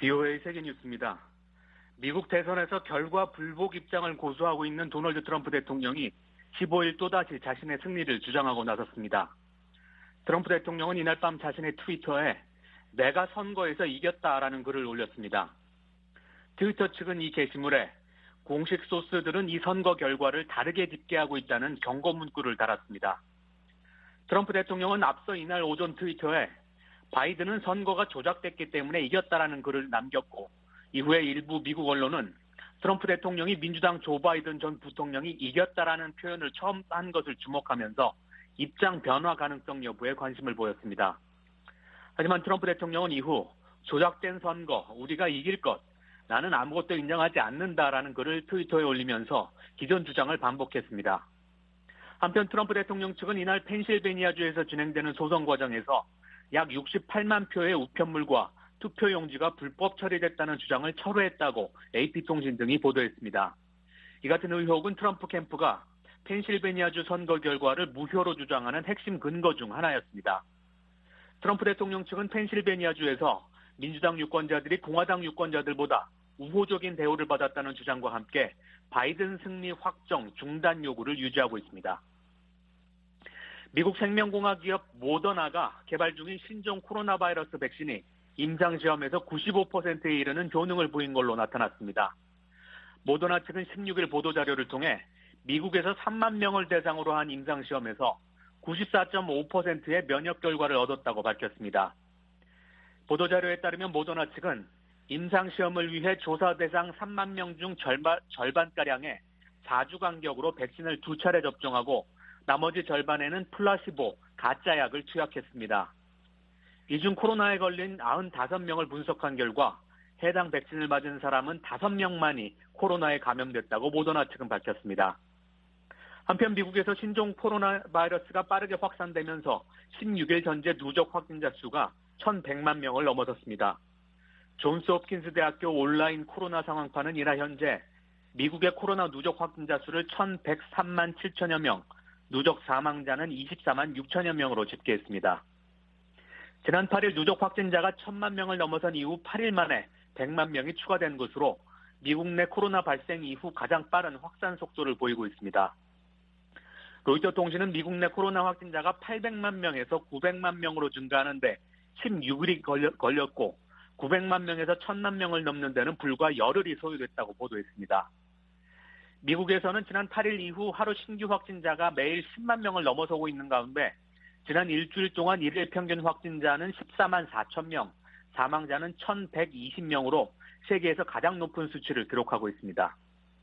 BOA 세계뉴스입니다. 미국 대선에서 결과 불복 입장을 고수하고 있는 도널드 트럼프 대통령이 15일 또다시 자신의 승리를 주장하고 나섰습니다. 트럼프 대통령은 이날 밤 자신의 트위터에 내가 선거에서 이겼다라는 글을 올렸습니다. 트위터 측은 이 게시물에 공식 소스들은 이 선거 결과를 다르게 집계하고 있다는 경고 문구를 달았습니다. 트럼프 대통령은 앞서 이날 오전 트위터에 바이든은 선거가 조작됐기 때문에 이겼다라는 글을 남겼고 이후에 일부 미국 언론은 트럼프 대통령이 민주당 조 바이든 전 부통령이 이겼다라는 표현을 처음 한 것을 주목하면서 입장 변화 가능성 여부에 관심을 보였습니다. 하지만 트럼프 대통령은 이후 조작된 선거, 우리가 이길 것, 나는 아무것도 인정하지 않는다라는 글을 트위터에 올리면서 기존 주장을 반복했습니다. 한편 트럼프 대통령 측은 이날 펜실베니아주에서 진행되는 소송 과정에서 약 68만 표의 우편물과 투표용지가 불법 처리됐다는 주장을 철회했다고 AP통신 등이 보도했습니다. 이 같은 의혹은 트럼프 캠프가 펜실베니아주 선거 결과를 무효로 주장하는 핵심 근거 중 하나였습니다. 트럼프 대통령 측은 펜실베니아주에서 민주당 유권자들이 공화당 유권자들보다 우호적인 대우를 받았다는 주장과 함께 바이든 승리 확정 중단 요구를 유지하고 있습니다. 미국 생명공학 기업 모더나가 개발 중인 신종 코로나 바이러스 백신이 임상시험에서 95%에 이르는 효능을 보인 걸로 나타났습니다. 모더나 측은 16일 보도자료를 통해 미국에서 3만 명을 대상으로 한 임상시험에서 94.5%의 면역 결과를 얻었다고 밝혔습니다. 보도자료에 따르면 모더나 측은 임상시험을 위해 조사 대상 3만 명 중 절반가량에 4주 간격으로 백신을 2차례 접종하고 나머지 절반에는 플라시보, 가짜약을 투약했습니다. 이 중 코로나에 걸린 95명을 분석한 결과 해당 백신을 맞은 사람은 5명만이 코로나에 감염됐다고 모더나 측은 밝혔습니다. 한편 미국에서 신종 코로나 바이러스가 빠르게 확산되면서 16일 현재 누적 확진자 수가 1,100만 명을 넘어섰습니다. 존스 홉킨스 대학교 온라인 코로나 상황판은 이날 현재 미국의 코로나 누적 확진자 수를 1,103만 7천여 명, 누적 사망자는 24만 6천여 명으로 집계했습니다. 지난 8일 누적 확진자가 1,000만 명을 넘어선 이후 8일 만에 100만 명이 추가된 것으로 미국 내 코로나 발생 이후 가장 빠른 확산 속도를 보이고 있습니다. 로이터 통신은 미국 내 코로나 확진자가 800만 명에서 900만 명으로 증가하는데 16일이 걸렸고 900만 명에서 1,000만 명을 넘는 데는 불과 열흘이 소요됐다고 보도했습니다. 미국에서는 지난 8일 이후 하루 신규 확진자가 매일 10만 명을 넘어서고 있는 가운데 지난 일주일 동안 일일 평균 확진자는 14만 4천 명, 사망자는 1,120명으로 세계에서 가장 높은 수치를 기록하고 있습니다.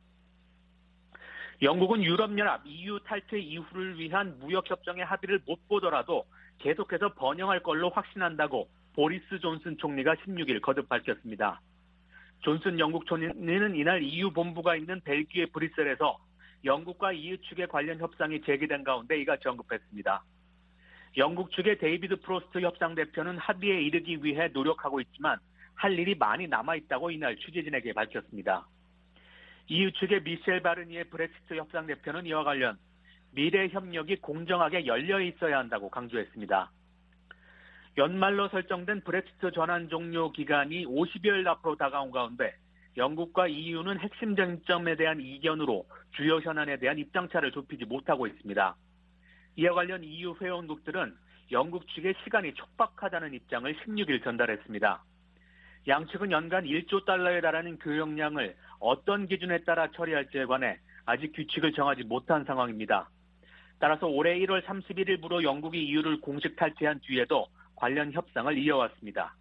영국은 유럽연합 EU 탈퇴 이후를 위한 무역협정의 합의를 못 보더라도 계속해서 번영할 걸로 확신한다고 보리스 존슨 총리가 16일 거듭 밝혔습니다. 존슨 영국 총리는 이날 EU 본부가 있는 벨기에 브뤼셀에서 영국과 EU 측의 관련 협상이 제기된 가운데 이같이 언급했습니다. 영국 측의 데이비드 프로스트 협상대표는 합의에 이르기 위해 노력하고 있지만 할 일이 많이 남아있다고 이날 취재진에게 밝혔습니다. EU 측의 미셸 바르니에 브렉시트 협상대표는 이와 관련 미래 협력이 공정하게 열려 있어야 한다고 강조했습니다. 연말로 설정된 브렉시트 전환 종료 기간이 50여일 앞으로 다가온 가운데 영국과 EU는 핵심 쟁점에 대한 이견으로 주요 현안에 대한 입장차를 좁히지 못하고 있습니다. 이와 관련 EU 회원국들은 영국 측의 시간이 촉박하다는 입장을 16일 전달했습니다. 양측은 연간 1조 달러에 달하는 교역량을 어떤 기준에 따라 처리할지에 관해 아직 규칙을 정하지 못한 상황입니다. 따라서 올해 1월 31일부로 영국이 EU를 공식 탈퇴한 뒤에도 관련 협상을 이어왔습니다.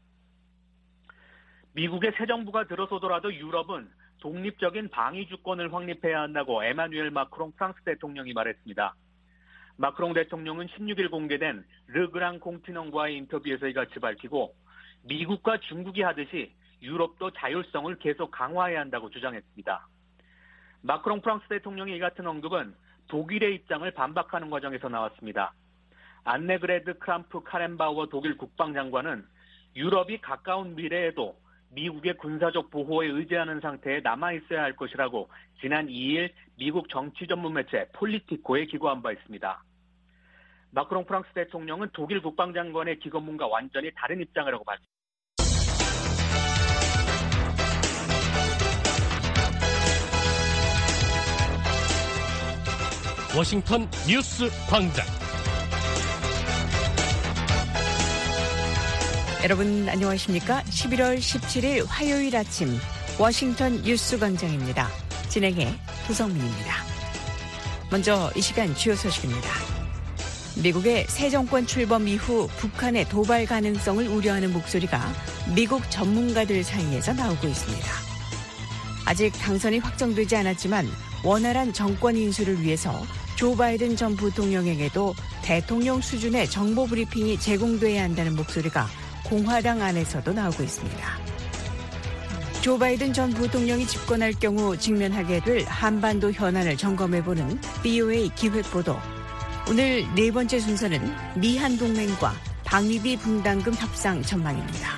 미국의 새 정부가 들어서더라도 유럽은 독립적인 방위 주권을 확립해야 한다고 에마뉘엘 마크롱 프랑스 대통령이 말했습니다. 마크롱 대통령은 16일 공개된 르그랑 공티넌과의 인터뷰에서 이같이 밝히고 미국과 중국이 하듯이 유럽도 자율성을 계속 강화해야 한다고 주장했습니다. 마크롱 프랑스 대통령의 이 같은 언급은 독일의 입장을 반박하는 과정에서 나왔습니다. 안네그레드 크람프 카렌바우어 독일 국방장관은 유럽이 가까운 미래에도 미국의 군사적 보호에 의지하는 상태에 남아있어야 할 것이라고 지난 2일 미국 정치 전문 매체 폴리티코에 기고한 바 있습니다. 마크롱 프랑스 대통령은 독일 국방장관의 기고문과 완전히 다른 입장이라고 밝혔습니다. 워싱턴 뉴스 광장. 여러분 안녕하십니까? 11월 17일 화요일 아침 워싱턴 뉴스 광장입니다. 진행해 도성민입니다. 먼저 이 시간 주요 소식입니다. 미국의 새 정권 출범 이후 북한의 도발 가능성을 우려하는 목소리가 미국 전문가들 사이에서 나오고 있습니다. 아직 당선이 확정되지 않았지만 원활한 정권 인수를 위해서 조 바이든 전 부통령에게도 대통령 수준의 정보 브리핑이 제공돼야 한다는 목소리가 공화당 안에서도 나오고 있습니다. 조 바이든 전 부통령이 집권할 경우 직면하게 될 한반도 현안을 점검해보는 BOA 기획보도. 오늘 네 번째 순서는 미한 동맹과 방위비 분담금 협상 전망입니다.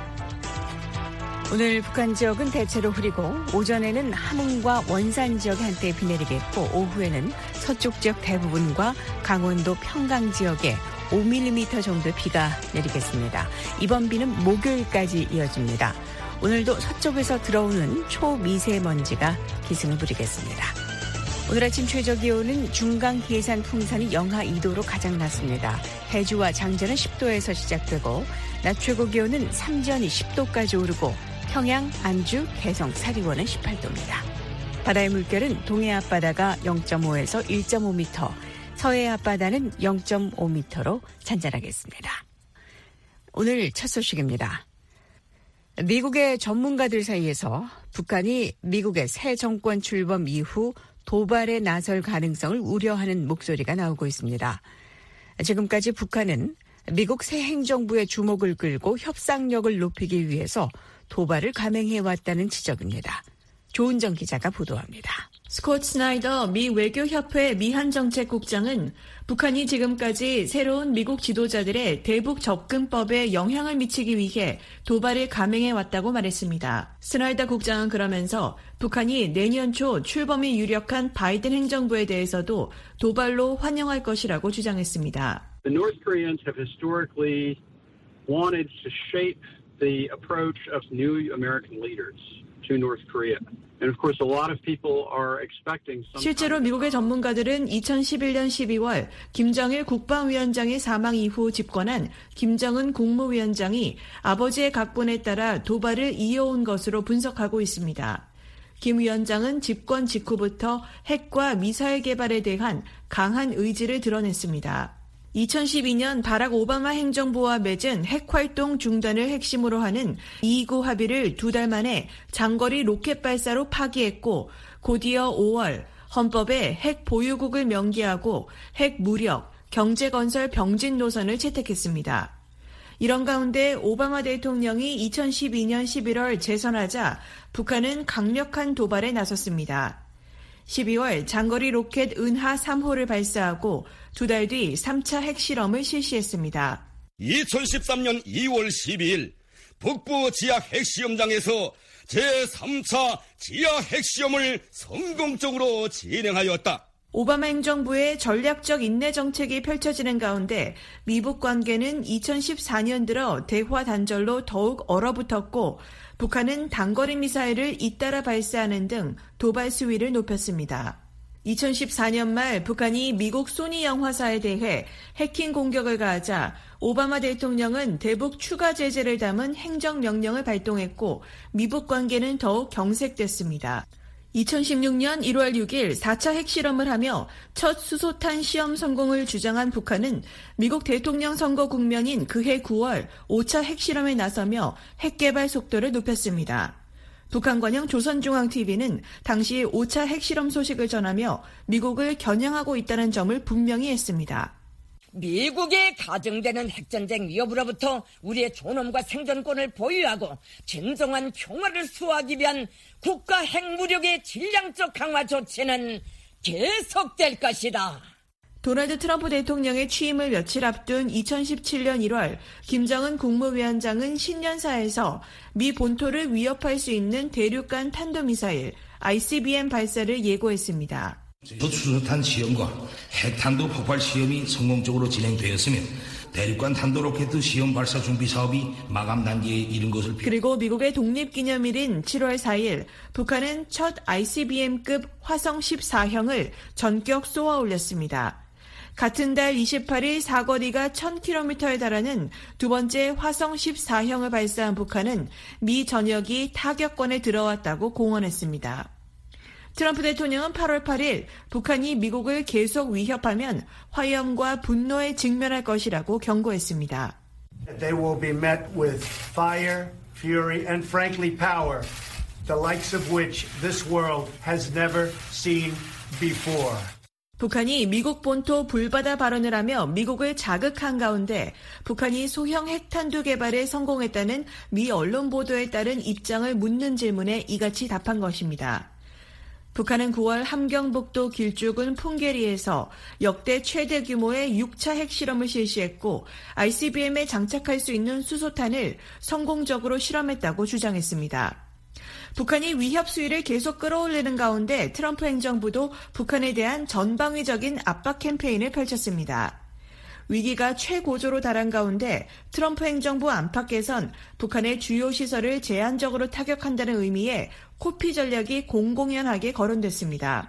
오늘 북한 지역은 대체로 흐리고 오전에는 함흥과 원산 지역에 한때 비 내리겠고 오후에는 서쪽 지역 대부분과 강원도 평강 지역에 5mm 정도 비가 내리겠습니다. 이번 비는 목요일까지 이어집니다. 오늘도 서쪽에서 들어오는 초미세먼지가 기승을 부리겠습니다. 오늘 아침 최저 기온은 중강 계산 풍산이 영하 2도로 가장 낮습니다. 해주와 장전은 10도에서 시작되고 낮 최고 기온은 삼전이 10도까지 오르고 평양, 안주, 개성, 사리원은 18도입니다. 바다의 물결은 동해 앞바다가 0.5에서 1.5m, 서해 앞바다는 0.5m로 잔잔하겠습니다. 오늘 첫 소식입니다. 미국의 전문가들 사이에서 북한이 미국의 새 정권 출범 이후 도발에 나설 가능성을 우려하는 목소리가 나오고 있습니다. 지금까지 북한은 미국 새 행정부의 주목을 끌고 협상력을 높이기 위해서 도발을 감행해왔다는 지적입니다. 조은정 기자가 보도합니다. 스콧 스나이더 미 외교협회 미한정책국장은 북한이 지금까지 새로운 미국 지도자들의 대북 접근법에 영향을 미치기 위해 도발을 감행해왔다고 말했습니다. 스나이더 국장은 그러면서 북한이 내년 초 출범이 유력한 바이든 행정부에 대해서도 도발로 환영할 것이라고 주장했습니다. The North Koreans have historically wanted to shape the approach of new American leaders to North Korea. And of course, a lot of people are expecting some. 실제로 미국의 전문가들은 2011년 12월 김정일 국방위원장의 사망 이후 집권한 김정은 국무위원장이 아버지의 각본에 따라 도발을 이어온 것으로 분석하고 있습니다. 김 위원장은 집권 직후부터 핵과 미사일 개발에 대한 강한 의지를 드러냈습니다. 2012년 바락 오바마 행정부와 맺은 핵활동 중단을 핵심으로 하는 229 합의를 2달 만에 장거리 로켓 발사로 파기했고 곧이어 5월 헌법에 핵 보유국을 명기하고 핵 무력, 경제건설 병진 노선을 채택했습니다. 이런 가운데 오바마 대통령이 2012년 11월 재선하자 북한은 강력한 도발에 나섰습니다. 12월 장거리 로켓 은하 3호를 발사하고 2달 뒤 3차 핵실험을 실시했습니다. 2013년 2월 12일 북부 지하 핵시험장에서 제3차 지하 핵시험을 성공적으로 진행하였다. 오바마 행정부의 전략적 인내 정책이 펼쳐지는 가운데 미북 관계는 2014년 들어 대화 단절로 더욱 얼어붙었고 북한은 단거리 미사일을 잇따라 발사하는 등 도발 수위를 높였습니다. 2014년 말 북한이 미국 소니 영화사에 대해 해킹 공격을 가하자 오바마 대통령은 대북 추가 제재를 담은 행정명령을 발동했고 미북 관계는 더욱 경색됐습니다. 2016년 1월 6일 4차 핵실험을 하며 첫 수소탄 시험 성공을 주장한 북한은 미국 대통령 선거 국면인 그해 9월 5차 핵실험에 나서며 핵개발 속도를 높였습니다. 북한관영 조선중앙TV는 당시 5차 핵실험 소식을 전하며 미국을 겨냥하고 있다는 점을 분명히 했습니다. 미국에 가정되는 핵전쟁 위협으로부터 우리의 존엄과 생존권을 보유하고 진정한 평화를 수호하기 위한 국가 핵무력의 질량적 강화 조치는 계속될 것이다. 도널드 트럼프 대통령의 취임을 며칠 앞둔 2017년 1월 김정은 국무위원장은 신년사에서 미 본토를 위협할 수 있는 대륙간 탄도미사일 ICBM 발사를 예고했습니다. 저수소탄 시험과 핵탄두 폭발 시험이 성공적으로 진행되었으면 대륙간 탄도로켓 시험 발사 준비 사업이 마감 단계에 이른 것을 그리고 미국의 독립기념일인 7월 4일 북한은 첫 ICBM급 화성 14형을 전격 쏘아 올렸습니다. 같은 달 28일 사거리가 1000km에 달하는 두 번째 화성 14형을 발사한 북한은 미 전역이 타격권에 들어왔다고 공언했습니다. 트럼프 대통령은 8월 8일 북한이 미국을 계속 위협하면 화염과 분노에 직면할 것이라고 경고했습니다. They will be met with fire, fury, and frankly power, the likes of which this world has never seen before. 북한이 미국 본토 불바다 발언을 하며 미국을 자극한 가운데 북한이 소형 핵탄두 개발에 성공했다는 미 언론 보도에 따른 입장을 묻는 질문에 이같이 답한 것입니다. 북한은 9월 함경북도 길쭉은 풍계리에서 역대 최대 규모의 6차 핵실험을 실시했고 ICBM에 장착할 수 있는 수소탄을 성공적으로 실험했다고 주장했습니다. 북한이 위협 수위를 계속 끌어올리는 가운데 트럼프 행정부도 북한에 대한 전방위적인 압박 캠페인을 펼쳤습니다. 위기가 최고조로 달한 가운데 트럼프 행정부 안팎에선 북한의 주요 시설을 제한적으로 타격한다는 의미의 코피 전략이 공공연하게 거론됐습니다.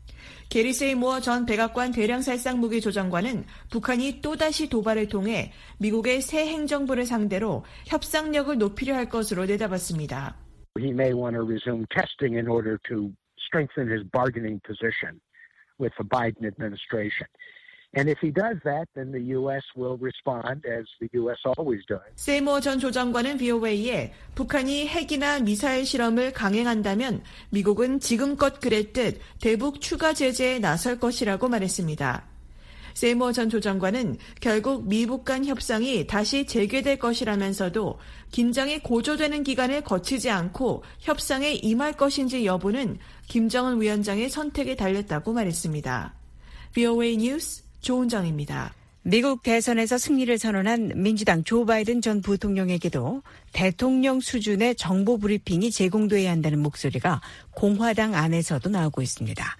게리 세이모어 전 백악관 대량살상 무기 조정관은 북한이 또다시 도발을 통해 미국의 새 행정부를 상대로 협상력을 높이려 할 것으로 내다봤습니다. He may want to resume testing in order to strengthen his bargaining position with the Biden administration. And if he does that, then the U.S. will respond as the U.S. always does. 세이모어 전 조정관은 VOA에 북한이 핵이나 미사일 실험을 강행한다면 미국은 지금껏 그랬듯 대북 추가 제재에 나설 것이라고 말했습니다. 세이모어 전 조정관은 결국 미북 간 협상이 다시 재개될 것이라면서도 긴장이 고조되는 기간을 거치지 않고 협상에 임할 것인지 여부는 김정은 위원장의 선택에 달렸다고 말했습니다. VOA 뉴스 조은정입니다. 미국 대선에서 승리를 선언한 민주당 조 바이든 전 부통령에게도 대통령 수준의 정보 브리핑이 제공돼야 한다는 목소리가 공화당 안에서도 나오고 있습니다.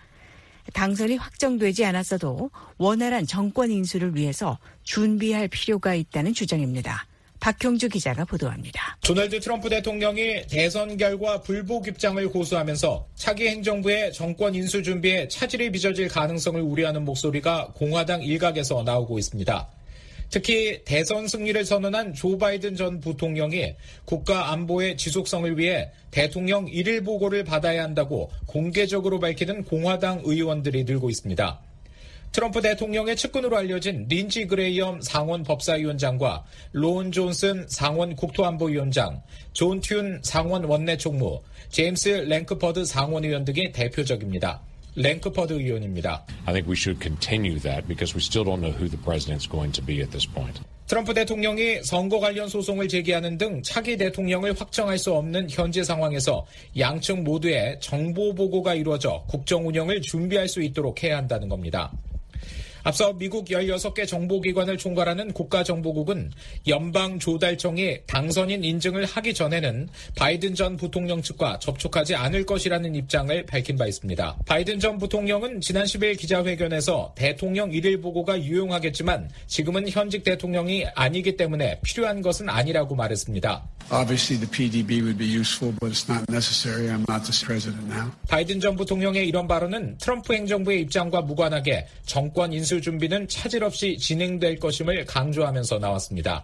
당선이 확정되지 않았어도 원활한 정권 인수를 위해서 준비할 필요가 있다는 주장입니다. 박형주 기자가 보도합니다. 도널드 트럼프 대통령이 대선 결과 불복 입장을 고수하면서 차기 행정부의 정권 인수 준비에 차질이 빚어질 가능성을 우려하는 목소리가 공화당 일각에서 나오고 있습니다. 특히 대선 승리를 선언한 조 바이든 전 부통령이 국가 안보의 지속성을 위해 대통령 1일 보고를 받아야 한다고 공개적으로 밝히는 공화당 의원들이 늘고 있습니다. 트럼프 대통령의 측근으로 알려진 린지 그레이엄 상원 법사위원장과 로온 존슨 상원 국토안보위원장, 존 튠 상원 원내총무, 제임스 랭크퍼드 상원의원 등이 대표적입니다. 랭크퍼드 의원입니다. I think we should continue that because we still don't know who the president's going to be at this point. 트럼프 대통령이 선거 관련 소송을 제기하는 등 차기 대통령을 확정할 수 없는 현재 상황에서 양측 모두의 정보 보고가 이루어져 국정 운영을 준비할 수 있도록 해야 한다는 겁니다. 앞서 미국 16개 정보기관을 총괄하는 국가정보국은 연방조달청이 당선인 인증을 하기 전에는 바이든 전 부통령 측과 접촉하지 않을 것이라는 입장을 밝힌 바 있습니다. 바이든 전 부통령은 지난 10일 기자회견에서 대통령 1일 보고가 유용하겠지만 지금은 현직 대통령이 아니기 때문에 필요한 것은 아니라고 말했습니다. Obviously the PDB would be useful, but it's not necessary. I'm not the president now. 바이든 전 부통령의 이런 발언은 트럼프 행정부의 입장과 무관하게 정권 인수 준비는 차질 없이 진행될 것임을 강조하면서 나왔습니다.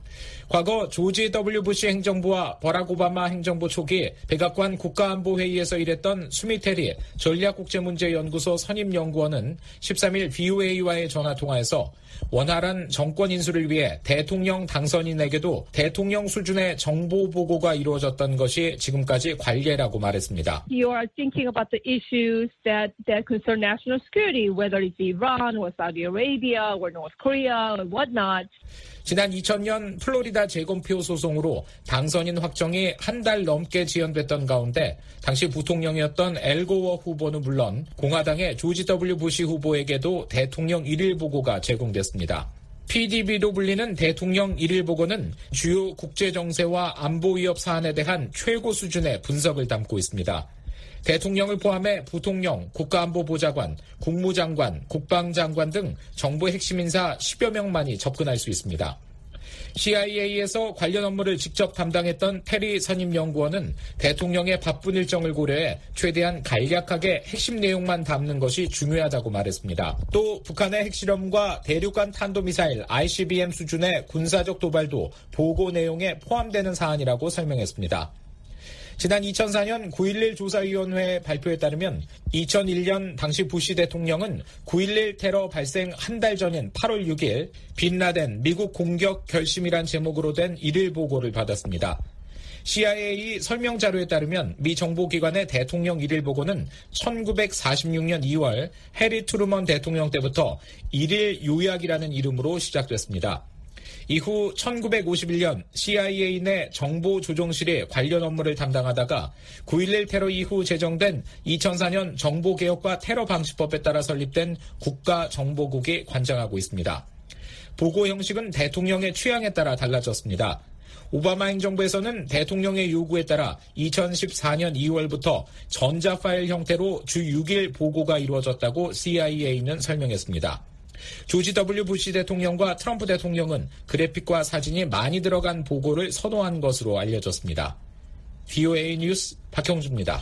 과거 조지 W. 부시 행정부와 버락 오바마 행정부 초기 백악관 국가안보회의에서 일했던 수미테리 전략국제문제연구소 선임연구원은 13일 VOA와의 전화통화에서 원활한 정권 인수를 위해 대통령 당선인에게도 대통령 수준의 정보 보고가 이루어졌던 것이 지금까지 관례라고 말했습니다. You are thinking about the issues that concern national security, whether it's Iran or Saudi Arabia or North Korea or whatnot. 지난 2000년 플로리다 재검표 소송으로 당선인 확정이 한 달 넘게 지연됐던 가운데 당시 부통령이었던 엘 고어 후보는 물론 공화당의 조지 W. 부시 후보에게도 대통령 1일 보고가 제공됐습니다. PDB로 불리는 대통령 1일 보고는 주요 국제 정세와 안보 위협 사안에 대한 최고 수준의 분석을 담고 있습니다. 대통령을 포함해 부통령, 국가안보보좌관, 국무장관, 국방장관 등 정부 핵심 인사 10여 명만이 접근할 수 있습니다. CIA에서 관련 업무를 직접 담당했던 테리 선임연구원은 대통령의 바쁜 일정을 고려해 최대한 간략하게 핵심 내용만 담는 것이 중요하다고 말했습니다. 또 북한의 핵실험과 대륙간 탄도미사일 ICBM 수준의 군사적 도발도 보고 내용에 포함되는 사안이라고 설명했습니다. 지난 2004년 9.11 조사위원회 발표에 따르면 2001년 당시 부시 대통령은 9.11 테러 발생 한 달 전인 8월 6일 빈라덴 미국 공격 결심이란 제목으로 된 일일 보고를 받았습니다. CIA 설명 자료에 따르면 미 정보기관의 대통령 일일 보고는 1946년 2월 해리 트루먼 대통령 때부터 일일 요약이라는 이름으로 시작됐습니다. 이후 1951년 CIA 내 정보조정실이 관련 업무를 담당하다가 9.11 테러 이후 제정된 2004년 정보개혁과 테러방지법에 따라 설립된 국가정보국이 관장하고 있습니다. 보고 형식은 대통령의 취향에 따라 달라졌습니다. 오바마 행정부에서는 대통령의 요구에 따라 2014년 2월부터 전자파일 형태로 주 6일 보고가 이루어졌다고 CIA는 설명했습니다. 조지 W. 부시 대통령과 트럼프 대통령은 그래픽과 사진이 많이 들어간 보고를 선호한 것으로 알려졌습니다. VOA 뉴스 박형주입니다.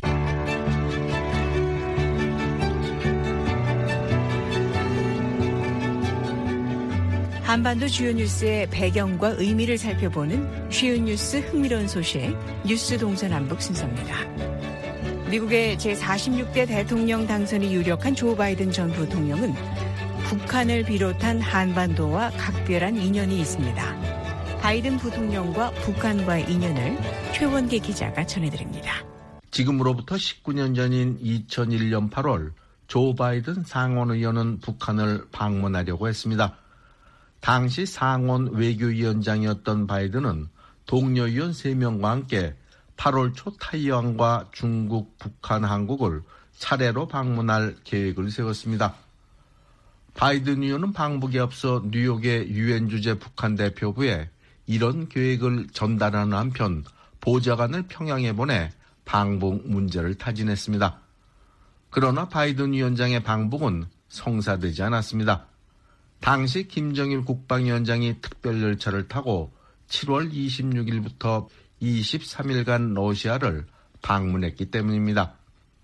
한반도 주요 뉴스의 배경과 의미를 살펴보는 쉬운 뉴스 흥미로운 소식 뉴스 동서남북 순서입니다. 미국의 제46대 대통령 당선이 유력한 조 바이든 전 부통령은 북한을 비롯한 한반도와 각별한 인연이 있습니다. 바이든 부통령과 북한과의 인연을 최원계 기자가 전해드립니다. 지금으로부터 19년 전인 2001년 8월 조 바이든 상원의원은 북한을 방문하려고 했습니다. 당시 상원 외교위원장이었던 바이든은 동료 의원 3명과 함께 8월 초 타이완과 중국, 북한, 한국을 차례로 방문할 계획을 세웠습니다. 바이든 의원은 방북에 앞서 뉴욕의 유엔 주재 북한 대표부에 이런 계획을 전달하는 한편 보좌관을 평양에 보내 방북 문제를 타진했습니다. 그러나 바이든 위원장의 방북은 성사되지 않았습니다. 당시 김정일 국방위원장이 특별열차를 타고 7월 26일부터 23일간 러시아를 방문했기 때문입니다.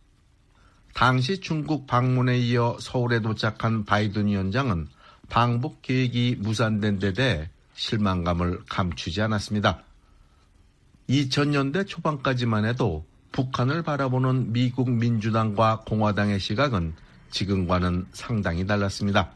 당시 중국 방문에 이어 서울에 도착한 바이든 위원장은 방북 계획이 무산된 데 대해 실망감을 감추지 않았습니다. 2000년대 초반까지만 해도 북한을 바라보는 미국 민주당과 공화당의 시각은 지금과는 상당히 달랐습니다.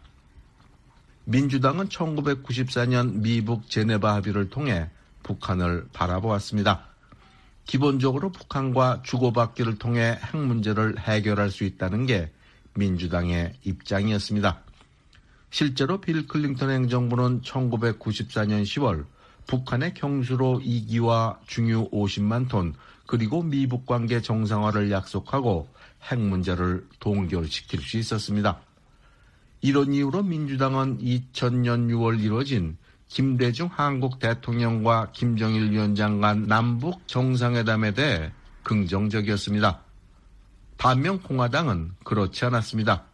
민주당은 1994년 미북 제네바 합의를 통해 북한을 바라보았습니다. 기본적으로 북한과 주고받기를 통해 핵 문제를 해결할 수 있다는 게 민주당의 입장이었습니다. 실제로 빌 클린턴 행정부는 1994년 10월 북한의 경수로 2기와 중유 50만 톤 그리고 미북 관계 정상화를 약속하고 핵 문제를 동결시킬 수 있었습니다. 이런 이유로 민주당은 2000년 6월 이뤄진 김대중 한국 대통령과 김정일 위원장 간 남북 정상회담에 대해 긍정적이었습니다. 반면 공화당은 그렇지 않았습니다.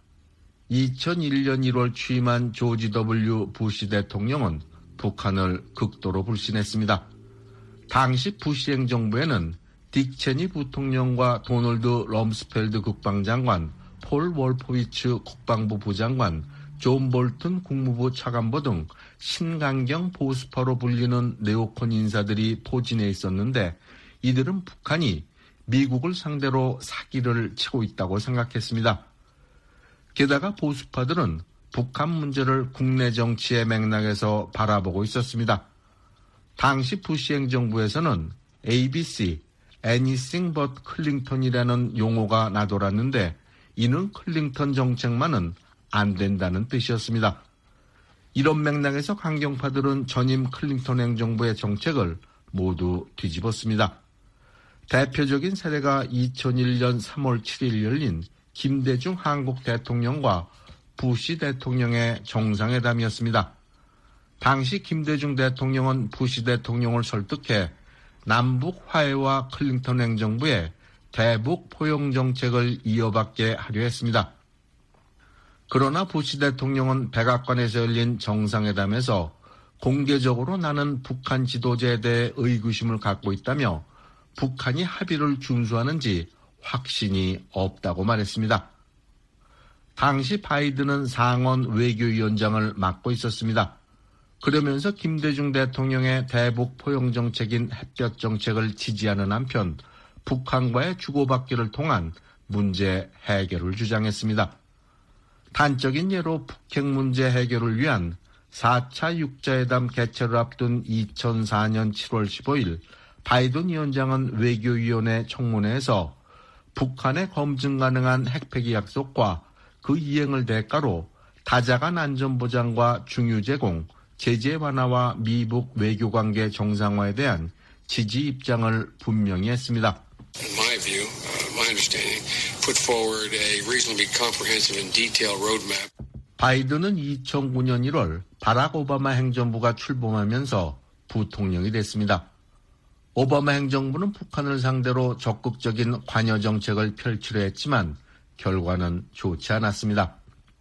2001년 1월 취임한 조지 W. 부시 대통령은 북한을 극도로 불신했습니다. 당시 부시 행정부에는 딕 체니 부통령과 도널드 럼스펠드 국방장관, 폴 월포비츠 국방부 부장관, 존 볼튼 국무부 차관보 등 신강경 보수파로 불리는 네오콘 인사들이 포진해 있었는데 이들은 북한이 미국을 상대로 사기를 치고 있다고 생각했습니다. 게다가 보수파들은 북한 문제를 국내 정치의 맥락에서 바라보고 있었습니다. 당시 부시 행정부에서는 ABC, Anything but 클링턴이라는 용어가 나돌았는데 이는 클링턴 정책만은 안 된다는 뜻이었습니다. 이런 맥락에서 강경파들은 전임 클린턴 행정부의 정책을 모두 뒤집었습니다. 대표적인 사례가 2001년 3월 7일 열린 김대중 한국 대통령과 부시 대통령의 정상회담이었습니다. 당시 김대중 대통령은 부시 대통령을 설득해 남북 화해와 클린턴 행정부의 대북 포용 정책을 이어받게 하려 했습니다. 그러나 부시 대통령은 백악관에서 열린 정상회담에서 공개적으로 나는 북한 지도자에 대해 의구심을 갖고 있다며 북한이 합의를 준수하는지 확신이 없다고 말했습니다. 당시 바이든은 상원 외교위원장을 맡고 있었습니다. 그러면서 김대중 대통령의 대북 포용 정책인 햇볕 정책을 지지하는 한편 북한과의 주고받기를 통한 문제 해결을 주장했습니다. 단적인 예로 북핵 문제 해결을 위한 4차 육자회담 개최를 앞둔 2004년 7월 15일 바이든 위원장은 외교위원회 청문회에서 북한의 검증 가능한 핵폐기 약속과 그 이행을 대가로 다자간 안전보장과 중유 제공, 제재 완화와 미북 외교관계 정상화에 대한 지지 입장을 분명히 했습니다. In my view, my understanding, put forward a reasonably comprehensive and detailed roadmap. 바이든은 2009년 1월 바락 오바마 행정부가 출범하면서 부통령이 됐습니다. 오바마 행정부는 북한을 상대로 적극적인 관여 정책을 펼치려 했지만 결과는 좋지 않았습니다.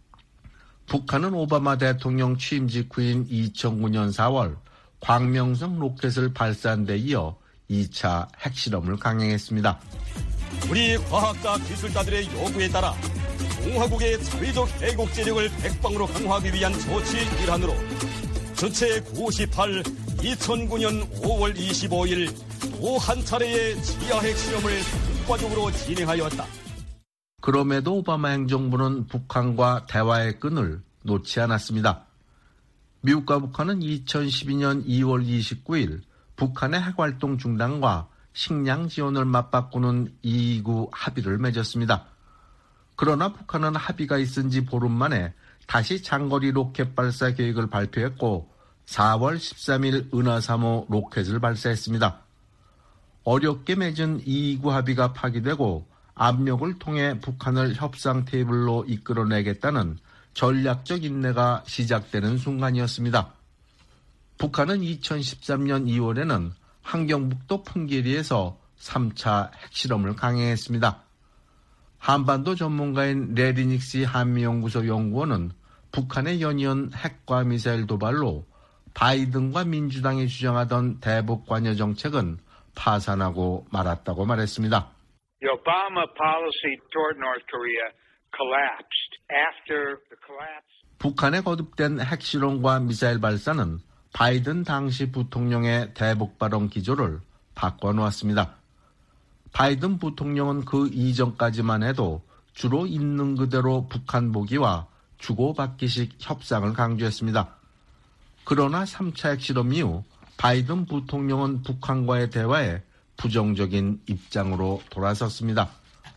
북한은 오바마 대통령 취임 직후인 2009년 4월 광명성 로켓을 발사한 데 이어 2차 핵실험을 강행했습니다. 우리 과학자 기술자들의 요구에 따라 공화국의 자위적 애국제력을 백방으로 강화하기 위한 조치 일환으로 주체 98 2009년 5월 25일 또 한 차례의 지하 핵실험을 성과적으로 진행하였다. 그럼에도 오바마 행정부는 북한과 대화의 끈을 놓지 않았습니다. 미국과 북한은 2012년 2월 29일 북한의 핵활동 중단과 식량 지원을 맞바꾸는 2.29 합의를 맺었습니다. 그러나 북한은 합의가 있은 지 보름 만에 다시 장거리 로켓 발사 계획을 발표했고 4월 13일 은하 3호 로켓을 발사했습니다. 어렵게 맺은 2.29 합의가 파기되고 압력을 통해 북한을 협상 테이블로 이끌어내겠다는 전략적 인내가 시작되는 순간이었습니다. 북한은 2013년 2월에는 함경북도 풍계리에서 3차 핵실험을 강행했습니다. 한반도 전문가인 레리닉시 한미연구소 연구원은 북한의 연이은 핵과 미사일 도발로 바이든과 민주당이 주장하던 대북 관여 정책은 파산하고 말았다고 말했습니다. The Obama policy toward North Korea collapsed after the collapse. 북한의 거듭된 핵실험과 미사일 발사는 바이든 당시 부통령의 대북 발언 기조를 바꿔놓았습니다. 바이든 부통령은 그 이전까지만 해도 주로 있는 그대로 북한 보기와 주고받기식 협상을 강조했습니다. 그러나 3차 핵실험 이후 바이든 부통령은 북한과의 대화에 부정적인 입장으로 돌아섰습니다.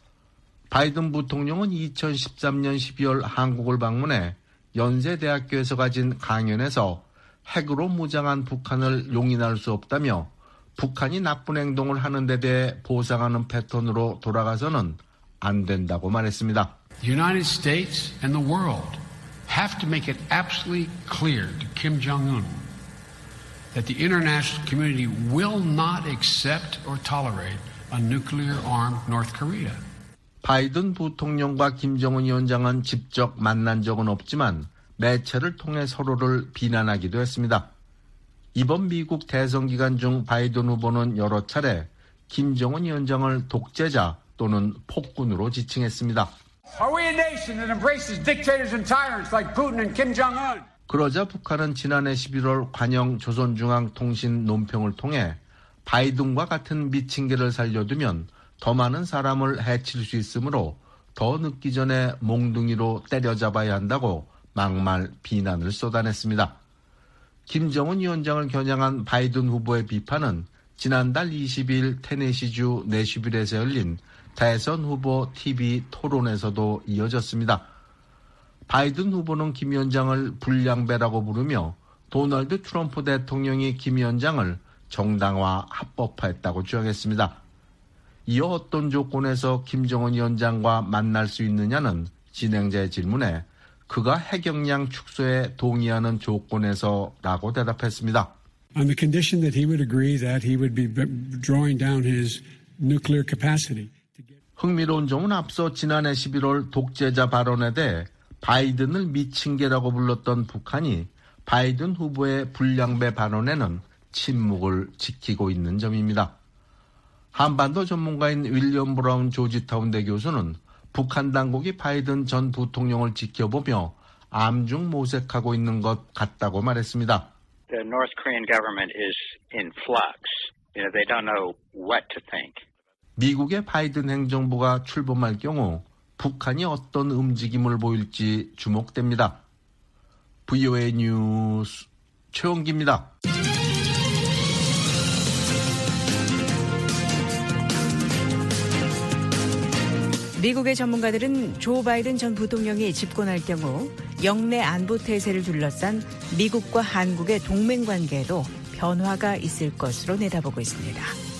바이든 부통령은 2013년 12월 한국을 방문해 연세대학교에서 가진 강연에서 핵으로 무장한 북한을 용인할 수 없다며 북한이 나쁜 행동을 하는 데 대해 보상하는 패턴으로 돌아가서는 안 된다고 말했습니다. The United States and the world have to make it absolutely clear to Kim Jong-un that the international community will not accept or tolerate a nuclear-armed North Korea. 바이든 부통령과 김정은 위원장은 직접 만난 적은 없지만 매체를 통해 서로를 비난하기도 했습니다. 이번 미국 대선 기간 중 바이든 후보는 여러 차례 김정은 위원장을 독재자 또는 폭군으로 지칭했습니다. Are we a nation that embraces dictators and tyrants like Putin and Kim Jong-un? 그러자 북한은 지난해 11월 관영 조선중앙통신 논평을 통해 바이든과 같은 미친개를 살려두면 더 많은 사람을 해칠 수 있으므로 더 늦기 전에 몽둥이로 때려잡아야 한다고 막말 비난을 쏟아냈습니다. 김정은 위원장을 겨냥한 바이든 후보의 비판은 지난달 22일 테네시주 내슈빌에서 열린 대선 후보 TV 토론에서도 이어졌습니다. 바이든 후보는 김 위원장을 불량배라고 부르며 도널드 트럼프 대통령이 김 위원장을 정당화 합법화했다고 주장했습니다. 이어 어떤 조건에서 김정은 위원장과 만날 수 있느냐는 진행자의 질문에 그가 핵역량 축소에 동의하는 조건에서라고 대답했습니다. On the condition that he would agree that he would be drawing down his nuclear capacity. 흥미로운 점은 앞서 지난해 11월 독재자 발언에 대해 바이든을 미친개라고 불렀던 북한이 바이든 후보의 불량배 발언에는 침묵을 지키고 있는 점입니다. 한반도 전문가인 윌리엄 브라운 조지타운대 교수는 북한 당국이 바이든 전 부통령을 지켜보며 암중 모색하고 있는 것 같다고 말했습니다. The North Korean government is in flux. They don't know what to think. 미국의 바이든 행정부가 출범할 경우 북한이 어떤 움직임을 보일지 주목됩니다. VOA 뉴스 최원기입니다. 미국의 전문가들은 조 바이든 전 부통령이 집권할 경우 영내 안보 태세를 둘러싼 미국과 한국의 동맹관계에도 변화가 있을 것으로 내다보고 있습니다.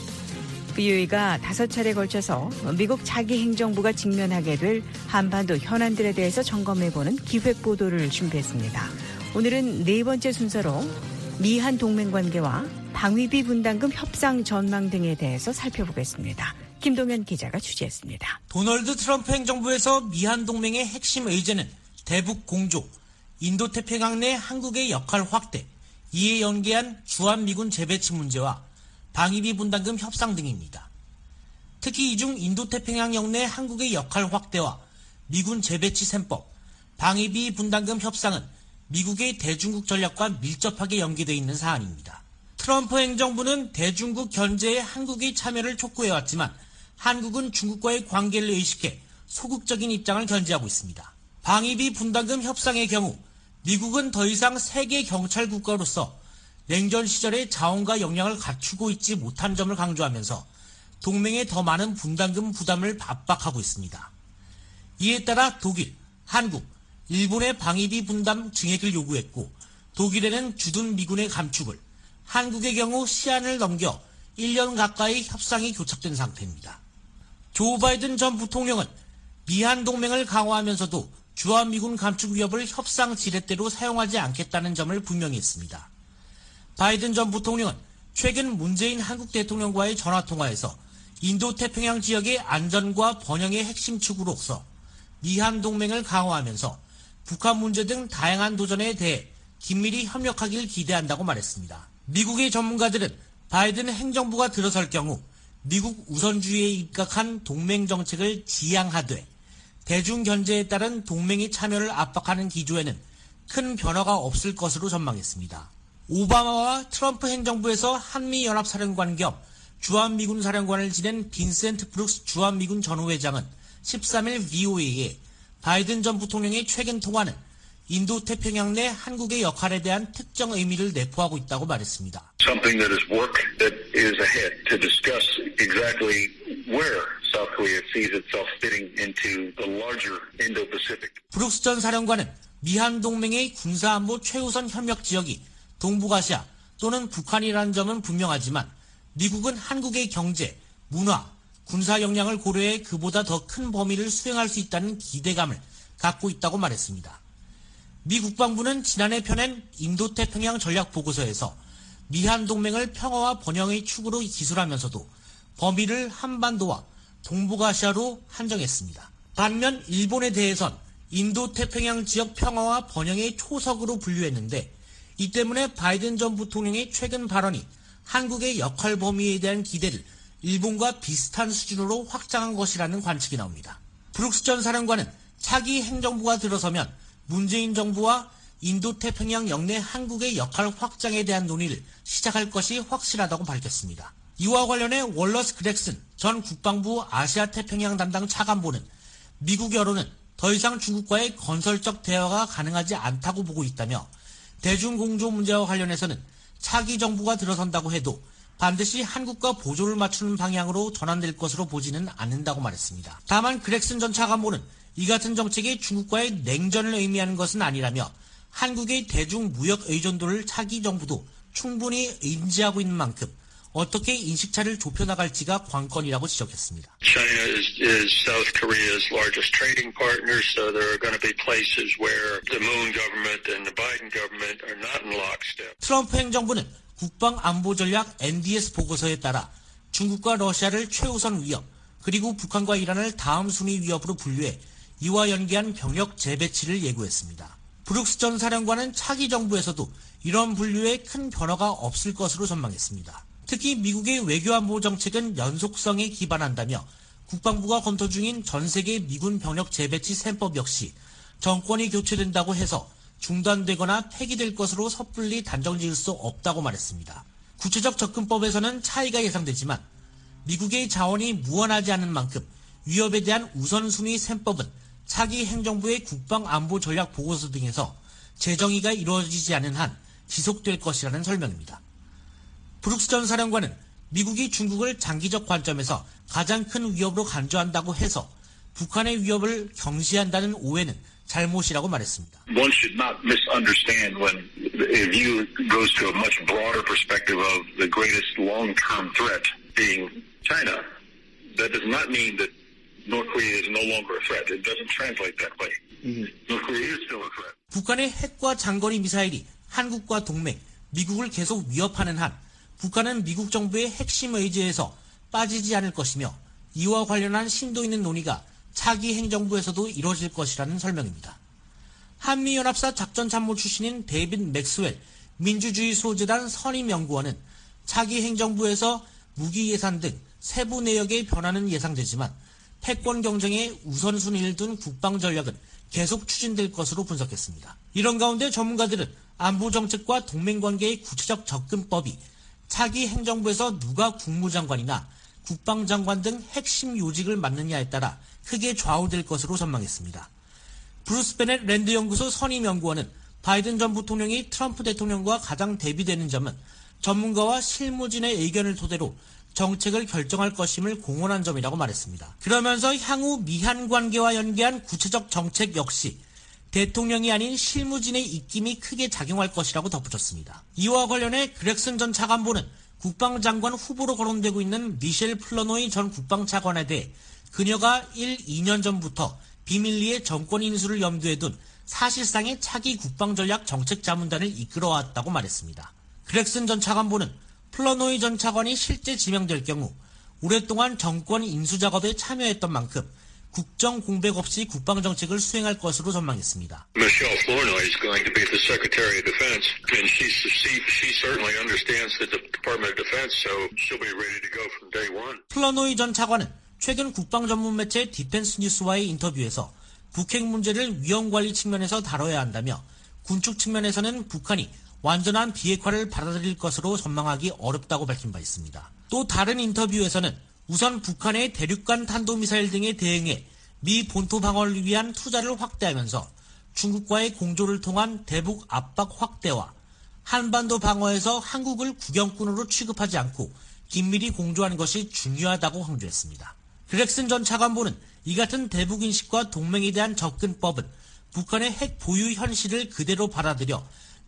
VOA가 5차례에 걸쳐서 미국 차기 행정부가 직면하게 될 한반도 현안들에 대해서 점검해보는 기획보도를 준비했습니다. 오늘은 네 번째 순서로 미한 동맹관계와 방위비 분담금 협상 전망 등에 대해서 살펴보겠습니다. 김동현 기자가 취재했습니다. 도널드 트럼프 행정부에서 미한 동맹의 핵심 의제는 대북 공조, 인도태평양 내 한국의 역할 확대, 이에 연계한 주한미군 재배치 문제와 방위비 분담금 협상 등입니다. 특히 이 중 인도태평양 영내 한국의 역할 확대와 미군 재배치 셈법, 방위비 분담금 협상은 미국의 대중국 전략과 밀접하게 연계되어 있는 사안입니다. 트럼프 행정부는 대중국 견제에 한국의 참여를 촉구해왔지만 한국은 중국과의 관계를 의식해 소극적인 입장을 견지하고 있습니다. 방위비 분담금 협상의 경우 미국은 더 이상 세계 경찰 국가로서 냉전 시절의 자원과 역량을 갖추고 있지 못한 점을 강조하면서 동맹에 더 많은 분담금 부담을 압박하고 있습니다. 이에 따라 독일, 한국, 일본의 방위비 분담 증액을 요구했고 독일에는 주둔 미군의 감축을, 한국의 경우 시한을 넘겨 1년 가까이 협상이 교착된 상태입니다. 조 바이든 전 부통령은 미한 동맹을 강화하면서도 주한미군 감축 위협을 협상 지렛대로 사용하지 않겠다는 점을 분명히 했습니다. 바이든 전 부통령은 최근 문재인 한국 대통령과의 전화통화에서 인도태평양 지역의 안전과 번영의 핵심 축으로서 미한 동맹을 강화하면서 북한 문제 등 다양한 도전에 대해 긴밀히 협력하길 기대한다고 말했습니다. 미국의 전문가들은 바이든 행정부가 들어설 경우 미국 우선주의에 입각한 동맹 정책을 지양하되 대중 견제에 따른 동맹의 참여를 압박하는 기조에는 큰 변화가 없을 것으로 전망했습니다. 오바마와 트럼프 행정부에서 한미연합사령관 겸 주한미군 사령관을 지낸 빈센트 브룩스 주한미군 전후회장은 13일 VOA에 바이든 전 부통령의 최근 통화는 인도태평양 내 한국의 역할에 대한 특정 의미를 내포하고 있다고 말했습니다. Something that is work that is ahead to discuss exactly where South Korea sees itself fitting into the larger Indo-Pacific. 브룩스 전 사령관은 미한 동맹의 군사안보 최우선 협력 지역이 동북아시아 또는 북한이라는 점은 분명하지만 미국은 한국의 경제, 문화, 군사 역량을 고려해 그보다 더 큰 범위를 수행할 수 있다는 기대감을 갖고 있다고 말했습니다. 미 국방부는 지난해 펴낸 인도태평양 전략보고서에서 미한 동맹을 평화와 번영의 축으로 기술하면서도 범위를 한반도와 동북아시아로 한정했습니다. 반면 일본에 대해선 인도태평양 지역 평화와 번영의 초석으로 분류했는데 이 때문에 바이든 전 부통령의 최근 발언이 한국의 역할 범위에 대한 기대를 일본과 비슷한 수준으로 확장한 것이라는 관측이 나옵니다. 브룩스 전 사령관은 차기 행정부가 들어서면 문재인 정부와 인도태평양 영내 한국의 역할 확장에 대한 논의를 시작할 것이 확실하다고 밝혔습니다. 이와 관련해 월러스 그렉슨 전 국방부 아시아태평양 담당 차관보는 미국 여론은 더 이상 중국과의 건설적 대화가 가능하지 않다고 보고 있다며 대중공조 문제와 관련해서는 차기 정부가 들어선다고 해도 반드시 한국과 보조를 맞추는 방향으로 전환될 것으로 보지는 않는다고 말했습니다. 다만 그렉슨 전 차관보는 이 같은 정책이 중국과의 냉전을 의미하는 것은 아니라며 한국의 대중 무역 의존도를 차기 정부도 충분히 인지하고 있는 만큼 어떻게 인식차를 좁혀나갈지가 관건이라고 지적했습니다. China is South Korea's largest trading partner, so there are going to be places where the Moon government and the Biden government are not in lockstep. 트럼프 행정부는 국방안보전략 NDS 보고서에 따라 중국과 러시아를 최우선 위협, 그리고 북한과 이란을 다음 순위 위협으로 분류해 이와 연계한 병력 재배치를 예고했습니다. 브룩스 전 사령관은 차기 정부에서도 이런 분류에 큰 변화가 없을 것으로 전망했습니다. 특히 미국의 외교안보 정책은 연속성에 기반한다며 국방부가 검토 중인 전 세계 미군 병력 재배치 셈법 역시 정권이 교체된다고 해서 중단되거나 폐기될 것으로 섣불리 단정지을 수 없다고 말했습니다. 구체적 접근법에서는 차이가 예상되지만 미국의 자원이 무한하지 않은 만큼 위협에 대한 우선순위 셈법은 차기 행정부의 국방안보전략보고서 등에서 재정의가 이루어지지 않은 한 지속될 것이라는 설명입니다. 브룩스 전 사령관은 미국이 중국을 장기적 관점에서 가장 큰 위협으로 간주한다고 해서 북한의 위협을 경시한다는 오해는 잘못이라고 말했습니다. One should not misunderstand when a view goes to a much broader perspective of the greatest long-term threat being China. That does not mean that North Korea is no longer a threat. It doesn't translate that way. North Korea is still a threat. 북한의 핵과 장거리 미사일이 한국과 동맹, 미국을 계속 위협하는 한 북한은 미국 정부의 핵심 의지에서 빠지지 않을 것이며 이와 관련한 심도 있는 논의가 차기 행정부에서도 이루어질 것이라는 설명입니다. 한미연합사 작전참모 출신인 데이빗 맥스웰 민주주의 소재단 선임연구원은 차기 행정부에서 무기 예산 등 세부 내역의 변화는 예상되지만 패권 경쟁에 우선순위를 둔 국방 전략은 계속 추진될 것으로 분석했습니다. 이런 가운데 전문가들은 안보정책과 동맹관계의 구체적 접근법이 차기 행정부에서 누가 국무장관이나 국방장관 등 핵심 요직을 맡느냐에 따라 크게 좌우될 것으로 전망했습니다. 브루스 베넷 랜드 연구소 선임 연구원은 바이든 전 부통령이 트럼프 대통령과 가장 대비되는 점은 전문가와 실무진의 의견을 토대로 정책을 결정할 것임을 공언한 점이라고 말했습니다. 그러면서 향후 미한 관계와 연계한 구체적 정책 역시 대통령이 아닌 실무진의 입김이 크게 작용할 것이라고 덧붙였습니다. 이와 관련해 그렉슨 전 차관보는 국방장관 후보로 거론되고 있는 미셸 플러노이 전 국방차관에 대해 그녀가 2년 전부터 비밀리에 정권 인수를 염두에 둔 사실상의 차기 국방전략 정책자문단을 이끌어왔다고 말했습니다. 그렉슨 전 차관보는 플러노이 전 차관이 실제 지명될 경우 오랫동안 정권 인수 작업에 참여했던 만큼 국정 공백 없이 국방정책을 수행할 것으로 전망했습니다. Michelle Flournoy is going to be the Secretary of Defense, and she certainly understands the Department of Defense, so she'll be ready to go from day one. 플러노이 전 차관은 최근 국방 전문 매체 디펜스 뉴스와의 인터뷰에서 북핵 문제를 위험관리 측면에서 다뤄야 한다며 군축 측면에서는 북한이 완전한 비핵화를 받아들일 것으로 전망하기 어렵다고 밝힌 바 있습니다. 또 다른 인터뷰에서는 우선 북한의 대륙간 탄도미사일 등에 대응해 미 본토 방어를 위한 투자를 확대하면서 중국과의 공조를 통한 대북 압박 확대와 한반도 방어에서 한국을 국영군으로 취급하지 않고 긴밀히 공조하는 것이 중요하다고 강조했습니다. 그렉슨 전 차관보는 이 같은 대북 인식과 동맹에 대한 접근법은 북한의 핵 보유 현실을 그대로 받아들여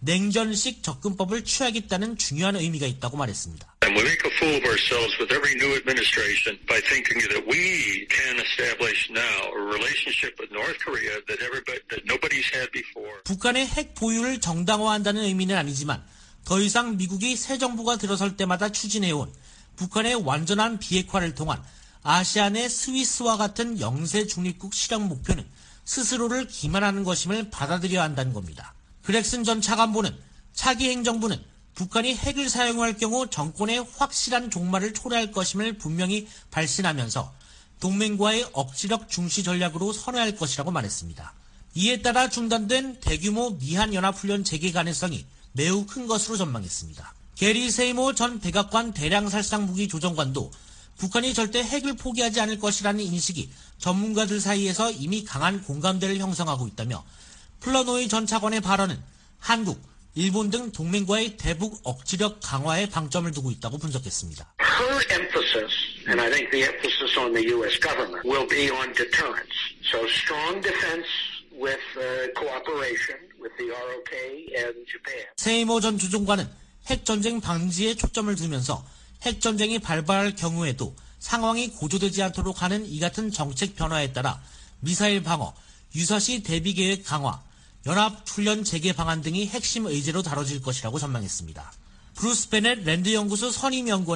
냉전식 접근법을 취하겠다는 중요한 의미가 있다고 말했습니다. And we make a fool of ourselves with every new administration by thinking that we can establish now a relationship with North Korea that nobody's had before. 북한의 핵 보유를 정당화한다는 의미는 아니지만 더 이상 미국이 새 정부가 들어설 때마다 추진해온 북한의 완전한 비핵화를 통한 아시안의 스위스와 같은 영세 중립국 실현 목표는 스스로를 기만하는 것임을 받아들여야 한다는 겁니다. 그렉슨 전 차관보는 차기 행정부는 북한이 핵을 사용할 경우 정권의 확실한 종말을 초래할 것임을 분명히 발신하면서 동맹과의 억지력 중시 전략으로 선회할 것이라고 말했습니다. 이에 따라 중단된 대규모 미한연합훈련 재개 가능성이 매우 큰 것으로 전망했습니다. 게리 세이모 전 백악관 대량살상무기 조정관도 북한이 절대 핵을 포기하지 않을 것이라는 인식이 전문가들 사이에서 이미 강한 공감대를 형성하고 있다며 플러노이 전 차관의 발언은 한국, 일본 등 동맹과의 대북 억지력 강화에 방점을 두고 있다고 분석했습니다. Her emphasis, and I think the emphasis on the U.S. government, will be on deterrence. So strong defense with cooperation with the ROK and Japan. 세이모 전 주종관은 핵전쟁 방지에 초점을 두면서 핵전쟁이 발발할 경우에도 상황이 고조되지 않도록 하는 이 같은 정책 변화에 따라 미사일 방어, 유사시 대비계획 강화, 연합훈련 재개 방안 등이 핵심 의제로 다뤄질 것이라고 전망했습니다. 브루스 베넷 랜드 연구소 선임연구원은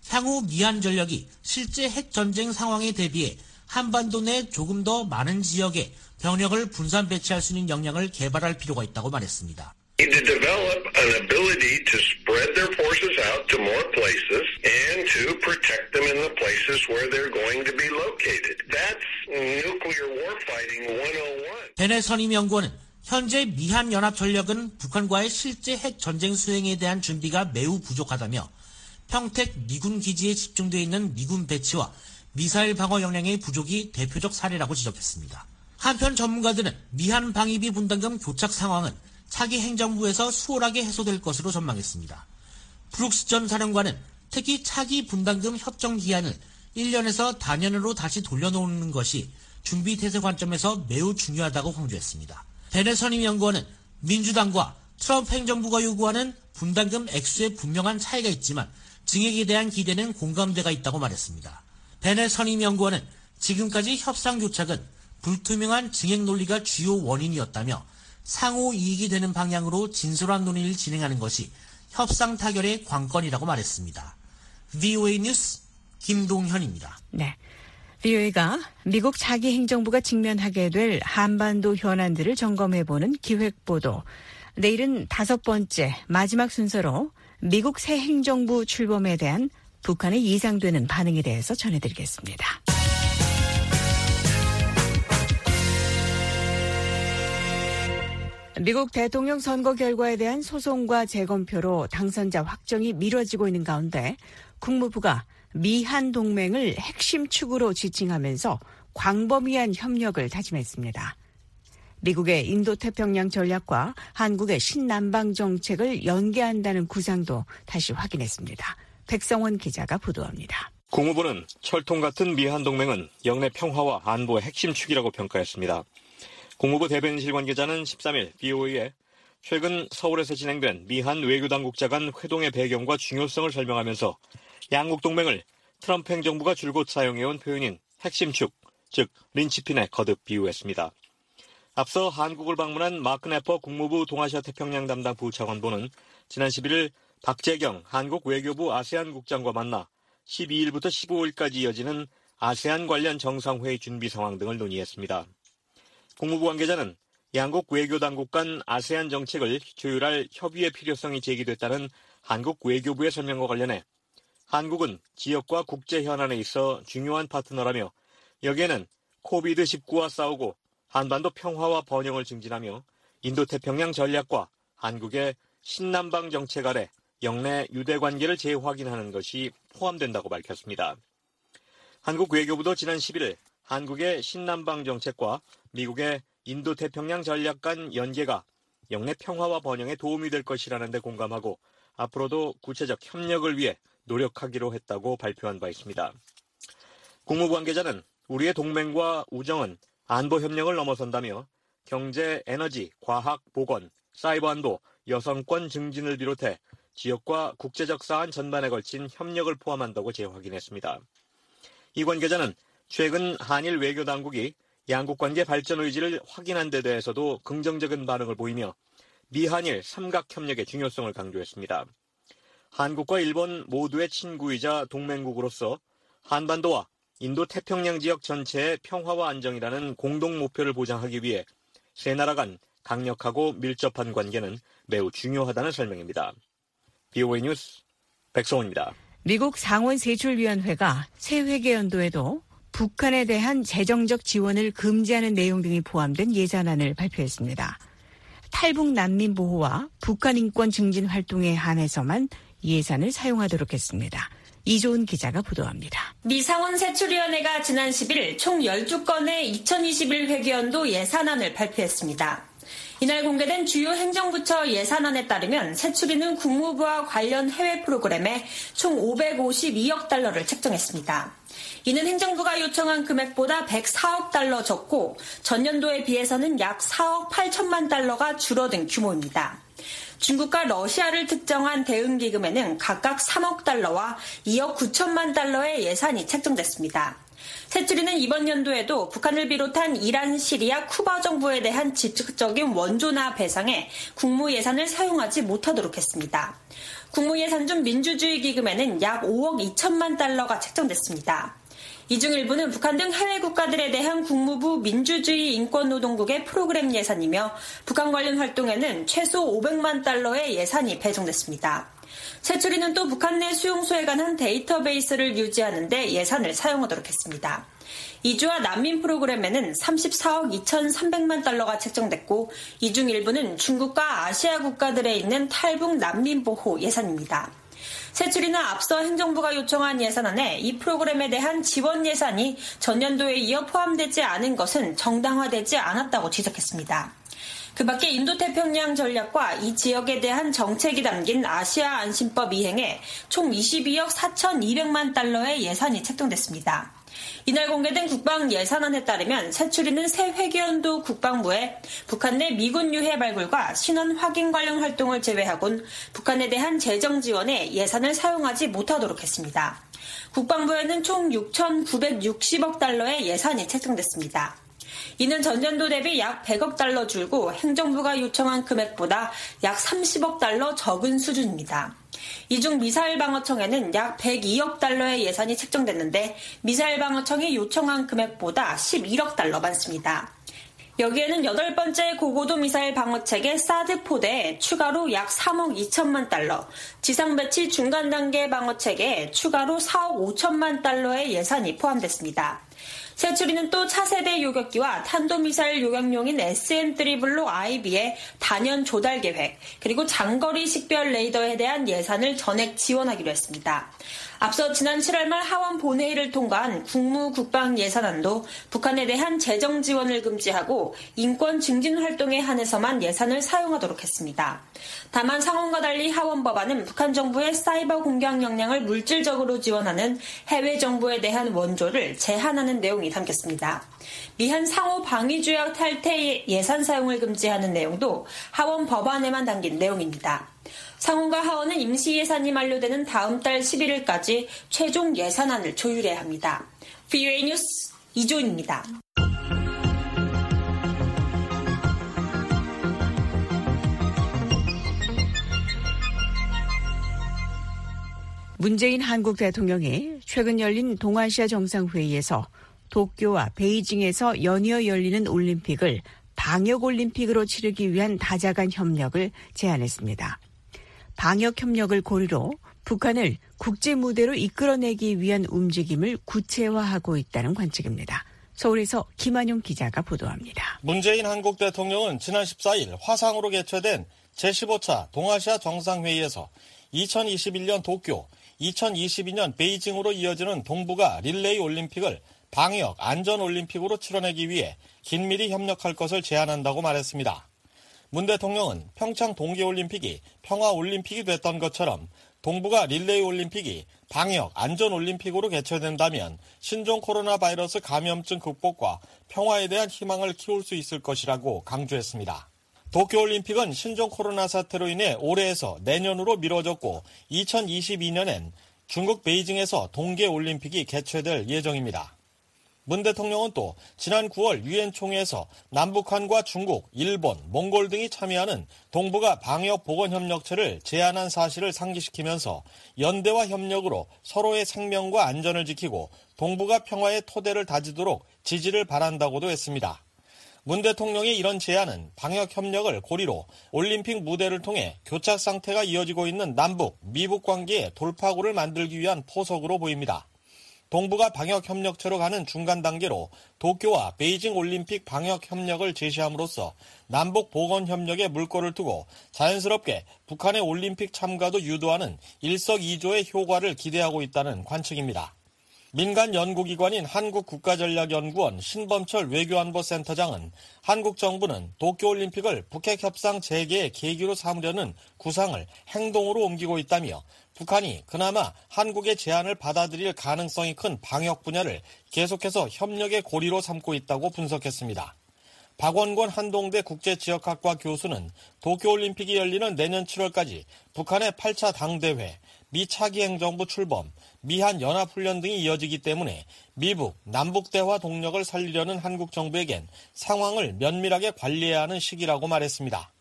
향후 미한 전력이 실제 핵전쟁 상황에 대비해 한반도 내 조금 더 많은 지역에 병력을 분산 배치할 수 있는 역량을 개발할 필요가 있다고 말했습니다. To develop an ability to spread their forces out to more places and to protect them in the places where they're going to be located. That's nuclear warfighting 101. 베네 선임 연구원은 현재 미한 연합 전력은 북한과의 실제 핵 전쟁 수행에 대한 준비가 매우 부족하다며 평택 미군 기지에 집중되어 있는 미군 배치와 미사일 방어 역량의 부족이 대표적 사례라고 지적했습니다. 한편 전문가들은 미한 방위비 분담금 교착 상황은 차기 행정부에서 수월하게 해소될 것으로 전망했습니다. 브룩스 전 사령관은 특히 차기 분담금 협정 기한을 1년에서 단연으로 다시 돌려놓는 것이 준비 태세 관점에서 매우 중요하다고 강조했습니다. 베네 선임 연구원은 민주당과 트럼프 행정부가 요구하는 분담금 액수에 분명한 차이가 있지만 증액에 대한 기대는 공감대가 있다고 말했습니다. 베네 선임 연구원은 지금까지 협상 교착은 불투명한 증액 논리가 주요 원인이었다며 상호 이익이 되는 방향으로 진솔한 논의를 진행하는 것이 협상 타결의 관건이라고 말했습니다. VOA 뉴스 김동현입니다. 네, VOA가 미국 차기 행정부가 직면하게 될 한반도 현안들을 점검해보는 기획보도. 내일은 5번째 마지막 순서로 미국 새 행정부 출범에 대한 북한의 예상되는 반응에 대해서 전해드리겠습니다. 미국 대통령 선거 결과에 대한 소송과 재검표로 당선자 확정이 미뤄지고 있는 가운데 국무부가 미한 동맹을 핵심 축으로 지칭하면서 광범위한 협력을 다짐했습니다. 미국의 인도태평양 전략과 한국의 신남방 정책을 연계한다는 구상도 다시 확인했습니다. 백성원 기자가 보도합니다. 국무부는 철통 같은 미한 동맹은 영내 평화와 안보의 핵심 축이라고 평가했습니다. 국무부 대변인실 관계자는 13일 VOA에 최근 서울에서 진행된 미한 외교당국자 간 회동의 배경과 중요성을 설명하면서 양국 동맹을 트럼프 행정부가 줄곧 사용해온 표현인 핵심 축, 즉 린치핀에 거듭 비유했습니다. 앞서 한국을 방문한 마크 네퍼 국무부 동아시아 태평양 담당 부차관보는 지난 11일 박재경 한국 외교부 아세안 국장과 만나 12일부터 15일까지 이어지는 아세안 관련 정상회의 준비 상황 등을 논의했습니다. 국무부 관계자는 양국 외교당국 간 아세안 정책을 조율할 협의의 필요성이 제기됐다는 한국 외교부의 설명과 관련해 한국은 지역과 국제 현안에 있어 중요한 파트너라며 여기에는 코비드-19와 싸우고 한반도 평화와 번영을 증진하며 인도태평양 전략과 한국의 신남방 정책 아래 영내 유대관계를 재확인하는 것이 포함된다고 밝혔습니다. 한국 외교부도 지난 11일 한국의 신남방 정책과 미국의 인도태평양 전략 간 연계가 영내 평화와 번영에 도움이 될 것이라는 데 공감하고 앞으로도 구체적 협력을 위해 노력하기로 했다고 발표한 바 있습니다. 국무부 관계자는 우리의 동맹과 우정은 안보 협력을 넘어선다며 경제, 에너지, 과학, 보건, 사이버 안보, 여성권 증진을 비롯해 지역과 국제적 사안 전반에 걸친 협력을 포함한다고 재확인했습니다. 이 관계자는 최근 한일 외교당국이 양국 관계 발전 의지를 확인한 데 대해서도 긍정적인 반응을 보이며 미한일 삼각협력의 중요성을 강조했습니다. 한국과 일본 모두의 친구이자 동맹국으로서 한반도와 인도태평양 지역 전체의 평화와 안정이라는 공동 목표를 보장하기 위해 세 나라 간 강력하고 밀접한 관계는 매우 중요하다는 설명입니다. VOA 뉴스 백성원입니다. 미국 상원세출위원회가 새 회계연도에도 북한에 대한 재정적 지원을 금지하는 내용 등이 포함된 예산안을 발표했습니다. 탈북 난민 보호와 북한 인권 증진 활동에 한해서만 예산을 사용하도록 했습니다. 이조은 기자가 보도합니다. 미상원 세출위원회가 지난 10일 총 12건의 2021 회계연도 예산안을 발표했습니다. 이날 공개된 주요 행정부처 예산안에 따르면 세출위는 국무부와 관련 해외 프로그램에 총 552억 달러를 책정했습니다. 이는 행정부가 요청한 금액보다 104억 달러 적고 전년도에 비해서는 약 4억 8천만 달러가 줄어든 규모입니다. 중국과 러시아를 특정한 대응기금에는 각각 3억 달러와 2억 9천만 달러의 예산이 책정됐습니다. 세출위는 이번 연도에도 북한을 비롯한 이란, 시리아, 쿠바 정부에 대한 직접적인 원조나 배상에 국무 예산을 사용하지 못하도록 했습니다. 국무예산 중 민주주의 기금에는 약 5억 2천만 달러가 책정됐습니다. 이 중 일부는 북한 등 해외 국가들에 대한 국무부 민주주의 인권노동국의 프로그램 예산이며 북한 관련 활동에는 최소 500만 달러의 예산이 배정됐습니다. 새추리는 또 북한 내 수용소에 관한 데이터베이스를 유지하는 데 예산을 사용하도록 했습니다. 이주와 난민 프로그램에는 34억 2,300만 달러가 책정됐고 이 중 일부는 중국과 아시아 국가들에 있는 탈북 난민 보호 예산입니다. 새추리는 앞서 행정부가 요청한 예산안에 이 프로그램에 대한 지원 예산이 전년도에 이어 포함되지 않은 것은 정당화되지 않았다고 지적했습니다. 그 밖에 인도태평양 전략과 이 지역에 대한 정책이 담긴 아시아 안심법 이행에 총 22억 4,200만 달러의 예산이 책정됐습니다. 이날 공개된 국방 예산안에 따르면 새추리는 새 회계연도 국방부에 북한 내 미군 유해 발굴과 신원 확인 관련 활동을 제외하곤 북한에 대한 재정 지원에 예산을 사용하지 못하도록 했습니다. 국방부에는 총 6,960억 달러의 예산이 책정됐습니다. 이는 전년도 대비 약 100억 달러 줄고 행정부가 요청한 금액보다 약 30억 달러 적은 수준입니다. 이 중 미사일 방어청에는 약 102억 달러의 예산이 책정됐는데 미사일 방어청이 요청한 금액보다 11억 달러 많습니다. 여기에는 8번째 고고도 미사일 방어체계 사드 포대에 추가로 약 3억 2천만 달러, 지상 배치 중간 단계 방어체계에 추가로 4억 5천만 달러의 예산이 포함됐습니다. 새추리는 또 차세대 요격기와 탄도미사일 요격용인 SM-3 IB의 단연 조달 계획, 그리고 장거리 식별 레이더에 대한 예산을 전액 지원하기로 했습니다. 앞서 지난 7월 말 하원 본회의를 통과한 국무국방 예산안도 북한에 대한 재정 지원을 금지하고 인권 증진 활동에 한해서만 예산을 사용하도록 했습니다. 다만 상원과 달리 하원 법안은 북한 정부의 사이버 공격 역량을 물질적으로 지원하는 해외 정부에 대한 원조를 제한하는 내용이 담겼습니다. 미한 상호 방위조약 탈퇴 예산 사용을 금지하는 내용도 하원 법안에만 담긴 내용입니다. 상원과 하원은 임시 예산이 만료되는 다음 달 11일까지 최종 예산안을 조율해야 합니다. VOA 뉴스 이조은입니다. 문재인 한국 대통령이 최근 열린 동아시아 정상회의에서 도쿄와 베이징에서 연이어 열리는 올림픽을 방역올림픽으로 치르기 위한 다자간 협력을 제안했습니다. 방역협력을 고리로 북한을 국제무대로 이끌어내기 위한 움직임을 구체화하고 있다는 관측입니다. 서울에서 김한용 기자가 보도합니다. 문재인 한국 대통령은 지난 14일 화상으로 개최된 제15차 동아시아 정상회의에서 2021년 도쿄, 2022년 베이징으로 이어지는 동북아 릴레이 올림픽을 방역 안전올림픽으로 치러내기 위해 긴밀히 협력할 것을 제안한다고 말했습니다. 문 대통령은 평창 동계올림픽이 평화올림픽이 됐던 것처럼 동북아 릴레이 올림픽이 방역 안전올림픽으로 개최된다면 신종 코로나 바이러스 감염증 극복과 평화에 대한 희망을 키울 수 있을 것이라고 강조했습니다. 도쿄올림픽은 신종 코로나 사태로 인해 올해에서 내년으로 미뤄졌고 2022년엔 중국 베이징에서 동계올림픽이 개최될 예정입니다. 문 대통령은 또 지난 9월 유엔 총회에서 남북한과 중국, 일본, 몽골 등이 참여하는 동북아 방역보건협력체를 제안한 사실을 상기시키면서 연대와 협력으로 서로의 생명과 안전을 지키고 동북아 평화의 토대를 다지도록 지지를 바란다고도 했습니다. 문 대통령의 이런 제안은 방역협력을 고리로 올림픽 무대를 통해 교착 상태가 이어지고 있는 남북, 미북 관계에 돌파구를 만들기 위한 포석으로 보입니다. 동북아 방역협력체로 가는 중간 단계로 도쿄와 베이징 올림픽 방역협력을 제시함으로써 남북 보건협력에 물꼬를 두고 자연스럽게 북한의 올림픽 참가도 유도하는 일석이조의 효과를 기대하고 있다는 관측입니다. 민간 연구기관인 한국국가전략연구원 신범철 외교안보센터장은 한국 정부는 도쿄올림픽을 북핵협상 재개의 계기로 삼으려는 구상을 행동으로 옮기고 있다며 북한이 그나마 한국의 제안을 받아들일 가능성이 큰 방역 분야를 계속해서 협력의 고리로 삼고 있다고 분석했습니다. 박원권 한동대 국제지역학과 교수는 도쿄올림픽이 열리는 내년 7월까지 북한의 8차 당대회, 미 차기 행정부 출범, 미한 연합훈련 등이 이어지기 때문에 미북, 남북 대화 동력을 살리려는 한국 정부에겐 상황을 면밀하게 관리해야 하는 시기라고 말했습니다.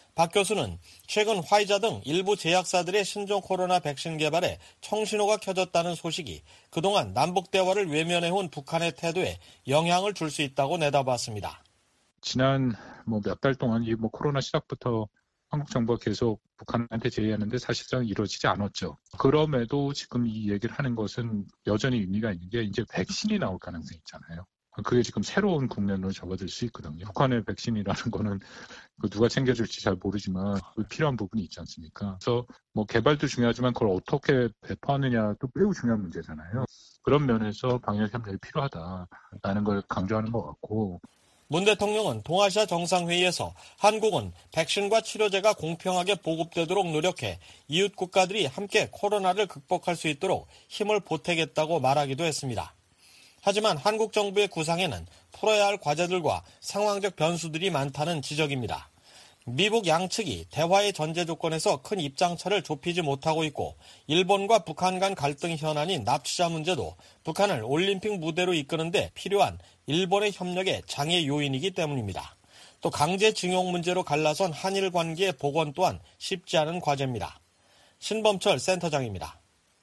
박 교수는 최근 화이자 등 일부 제약사들의 신종 코로나 백신 개발에 청신호가 켜졌다는 소식이 그동안 남북 대화를 외면해온 북한의 태도에 영향을 줄 수 있다고 내다봤습니다. 지난 몇 달 동안 이 코로나 시작부터 한국 정부가 계속 북한한테 제의하는데 사실상 이루어지지 않았죠. 그럼에도 지금 이 얘기를 하는 것은 여전히 의미가 있는 게 이제 백신이 나올 가능성이 있잖아요. 그게 지금 새로운 국면으로 접어들 수 있거든요. 북한의 백신이라는 거는 누가 챙겨줄지 잘 모르지만 필요한 부분이 있지 않습니까? 그래서 개발도 중요하지만 그걸 어떻게 배포하느냐도 매우 중요한 문제잖아요. 그런 면에서 방역 협력이 필요하다라는 걸 강조하는 것 같고. 문 대통령은 동아시아 정상회의에서 한국은 백신과 치료제가 공평하게 보급되도록 노력해 이웃 국가들이 함께 코로나를 극복할 수 있도록 힘을 보태겠다고 말하기도 했습니다. 하지만 한국 정부의 구상에는 풀어야 할 과제들과 상황적 변수들이 많다는 지적입니다. 미국 양측이 대화의 전제 조건에서 큰 입장차를 좁히지 못하고 있고 일본과 북한 간 갈등 현안인 납치자 문제도 북한을 올림픽 무대로 이끄는데 필요한 일본의 협력의 장애 요인이기 때문입니다. 또 강제징용 문제로 갈라선 한일 관계의 복원 또한 쉽지 않은 과제입니다. 신범철 센터장입니다.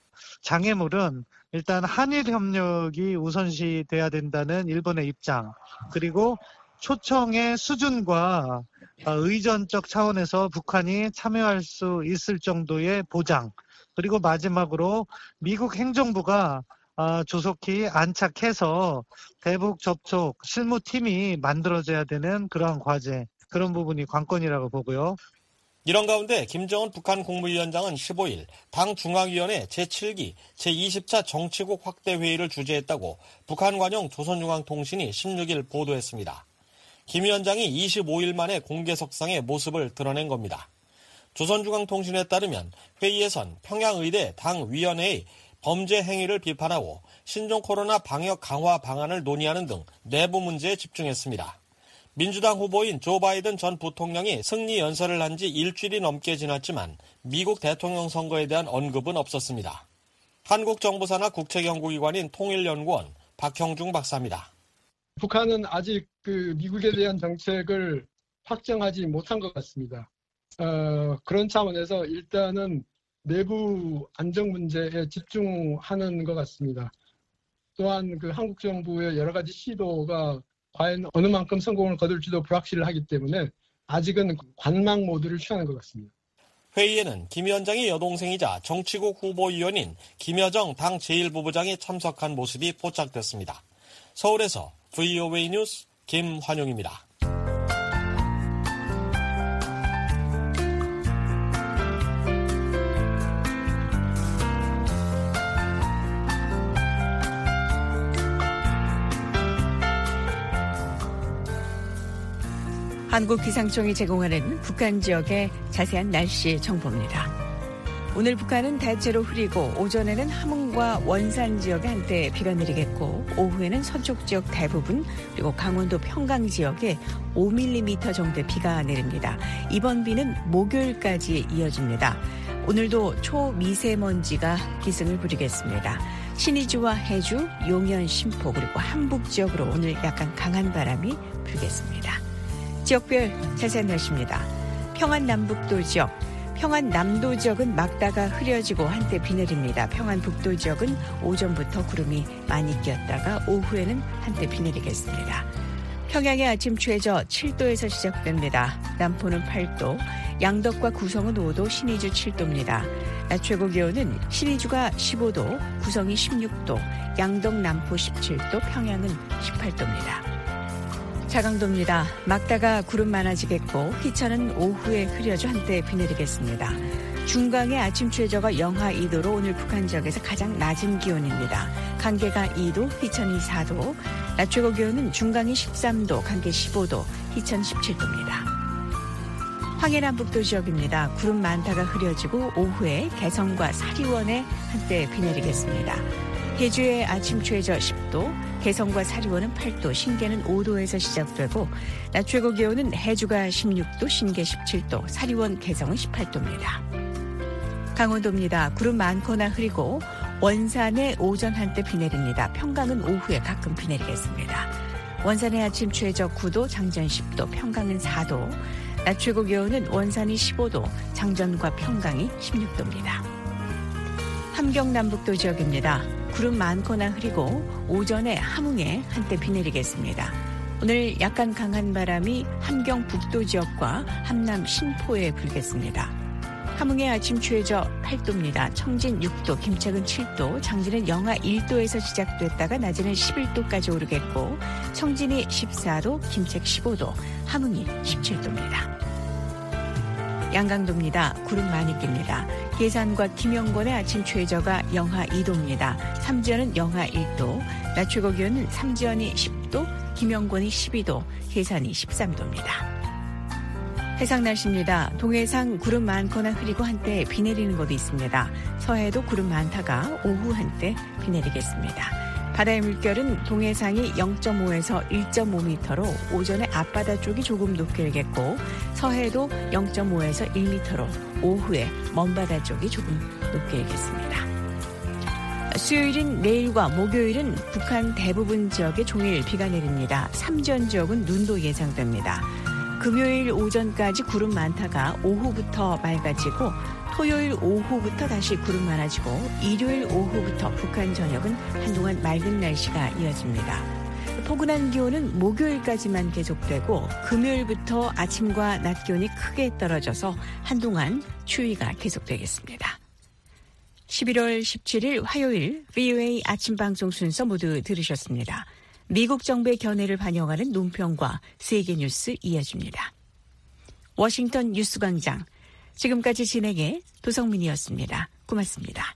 장애물은 일단 한일 협력이 우선시 돼야 된다는 일본의 입장, 그리고 초청의 수준과 의전적 차원에서 북한이 참여할 수 있을 정도의 보장, 그리고 마지막으로 미국 행정부가 조속히 안착해서 대북 접촉 실무팀이 만들어져야 되는 그러한 과제, 그런 부분이 관건이라고 보고요. 이런 가운데 김정은 북한 국무위원장은 15일 당 중앙위원회 제7기 제20차 정치국 확대 회의를 주재했다고 북한 관영 조선중앙통신이 16일 보도했습니다. 김 위원장이 25일 만에 공개석상의 모습을 드러낸 겁니다. 조선중앙통신에 따르면 회의에선 평양의대 당위원회의 범죄 행위를 비판하고 신종 코로나 방역 강화 방안을 논의하는 등 내부 문제에 집중했습니다. 민주당 후보인 조 바이든 전 부통령이 승리 연설을 한 지 일주일이 넘게 지났지만 미국 대통령 선거에 대한 언급은 없었습니다. 한국 정부 산하 국책연구기관인 통일연구원 박형중 박사입니다. 북한은 아직 미국에 대한 정책을 확정하지 못한 것 같습니다. 그런 차원에서 일단은 내부 안정 문제에 집중하는 것 같습니다. 또한 한국 정부의 여러 가지 시도가 과연 어느 만큼 성공을 거둘지도 불확실하기 때문에 아직은 관망 모드를 취하는 것 같습니다. 회의에는 김 위원장의 여동생이자 정치국 후보위원인 김여정 당 제1부부장이 참석한 모습이 포착됐습니다. 서울에서 VOA 뉴스 김환용입니다. 한국기상청이 제공하는 북한 지역의 자세한 날씨 정보입니다. 오늘 북한은 대체로 흐리고 오전에는 함흥과 원산 지역에 한때 비가 내리겠고 오후에는 서쪽 지역 대부분 그리고 강원도 평강 지역에 5mm 정도의 비가 내립니다. 이번 비는 목요일까지 이어집니다. 오늘도 초미세먼지가 기승을 부리겠습니다. 신의주와 해주, 용현, 신포 그리고 함북 지역으로 오늘 약간 강한 바람이 불겠습니다. 지역별 자세한 날씨입니다. 평안 남북도 지역, 평안 남도 지역은 막다가 흐려지고 한때 비 내립니다. 평안 북도 지역은 오전부터 구름이 많이 끼었다가 오후에는 한때 비 내리겠습니다. 평양의 아침 최저 7도에서 시작됩니다. 남포는 8도, 양덕과 구성은 5도, 신의주 7도입니다. 낮 최고 기온은 신의주가 15도, 구성이 16도, 양덕 남포 17도, 평양은 18도입니다. 자강도입니다. 막다가 구름 많아지겠고 희천은 오후에 흐려져 한때 비 내리겠습니다. 중강의 아침 최저가 영하 2도로 오늘 북한 지역에서 가장 낮은 기온입니다. 강계가 2도, 희천이 4도, 낮 최고 기온은 중강이 13도, 강계 15도, 희천 17도입니다. 황해남북도 지역입니다. 구름 많다가 흐려지고 오후에 개성과 사리원에 한때 비 내리겠습니다. 해주의 아침 최저 10도, 개성과 사리원은 8도, 신계는 5도에서 시작되고 낮 최고 기온은 해주가 16도, 신계 17도, 사리원, 개성은 18도입니다. 강원도입니다. 구름 많거나 흐리고 원산에 오전 한때 비 내립니다. 평강은 오후에 가끔 비 내리겠습니다. 원산의 아침 최저 9도, 장전 10도, 평강은 4도, 낮 최고 기온은 원산이 15도, 장전과 평강이 16도입니다. 함경 남북도 지역입니다. 구름 많거나 흐리고 오전에 함흥에 한때 비 내리겠습니다. 오늘 약간 강한 바람이 함경 북도 지역과 함남 신포에 불겠습니다. 함흥의 아침 최저 8도입니다. 청진 6도, 김책은 7도, 장진은 영하 1도에서 시작됐다가 낮에는 11도까지 오르겠고 청진이 14도, 김책 15도, 함흥이 17도입니다. 양강도입니다. 구름 많이 낍니다. 계산과 김영권의 아침 최저가 영하 2도입니다. 삼지연은 영하 1도, 낮 최고 기온은 삼지연이 10도, 김영권이 12도, 계산이 13도입니다. 해상 날씨입니다. 동해상 구름 많거나 흐리고 한때 비 내리는 곳이 있습니다. 서해도 구름 많다가 오후 한때 비 내리겠습니다. 바다의 물결은 동해상이 0.5에서 1.5m로 오전에 앞바다 쪽이 조금 높게 일겠고 서해도 0.5에서 1m로 오후에 먼바다 쪽이 조금 높게 일겠습니다. 수요일인 내일과 목요일은 북한 대부분 지역에 종일 비가 내립니다. 삼전 지역은 눈도 예상됩니다. 금요일 오전까지 구름 많다가 오후부터 맑아지고 토요일 오후부터 다시 구름 많아지고 일요일 오후부터 북한 전역은 한동안 맑은 날씨가 이어집니다. 포근한 기온은 목요일까지만 계속되고 금요일부터 아침과 낮 기온이 크게 떨어져서 한동안 추위가 계속되겠습니다. 11월 17일 화요일 VOA 아침 방송 순서 모두 들으셨습니다. 미국 정부의 견해를 반영하는 논평과 세계 뉴스 이어집니다. 워싱턴 뉴스광장, 지금까지 진행의 도성민이었습니다. 고맙습니다.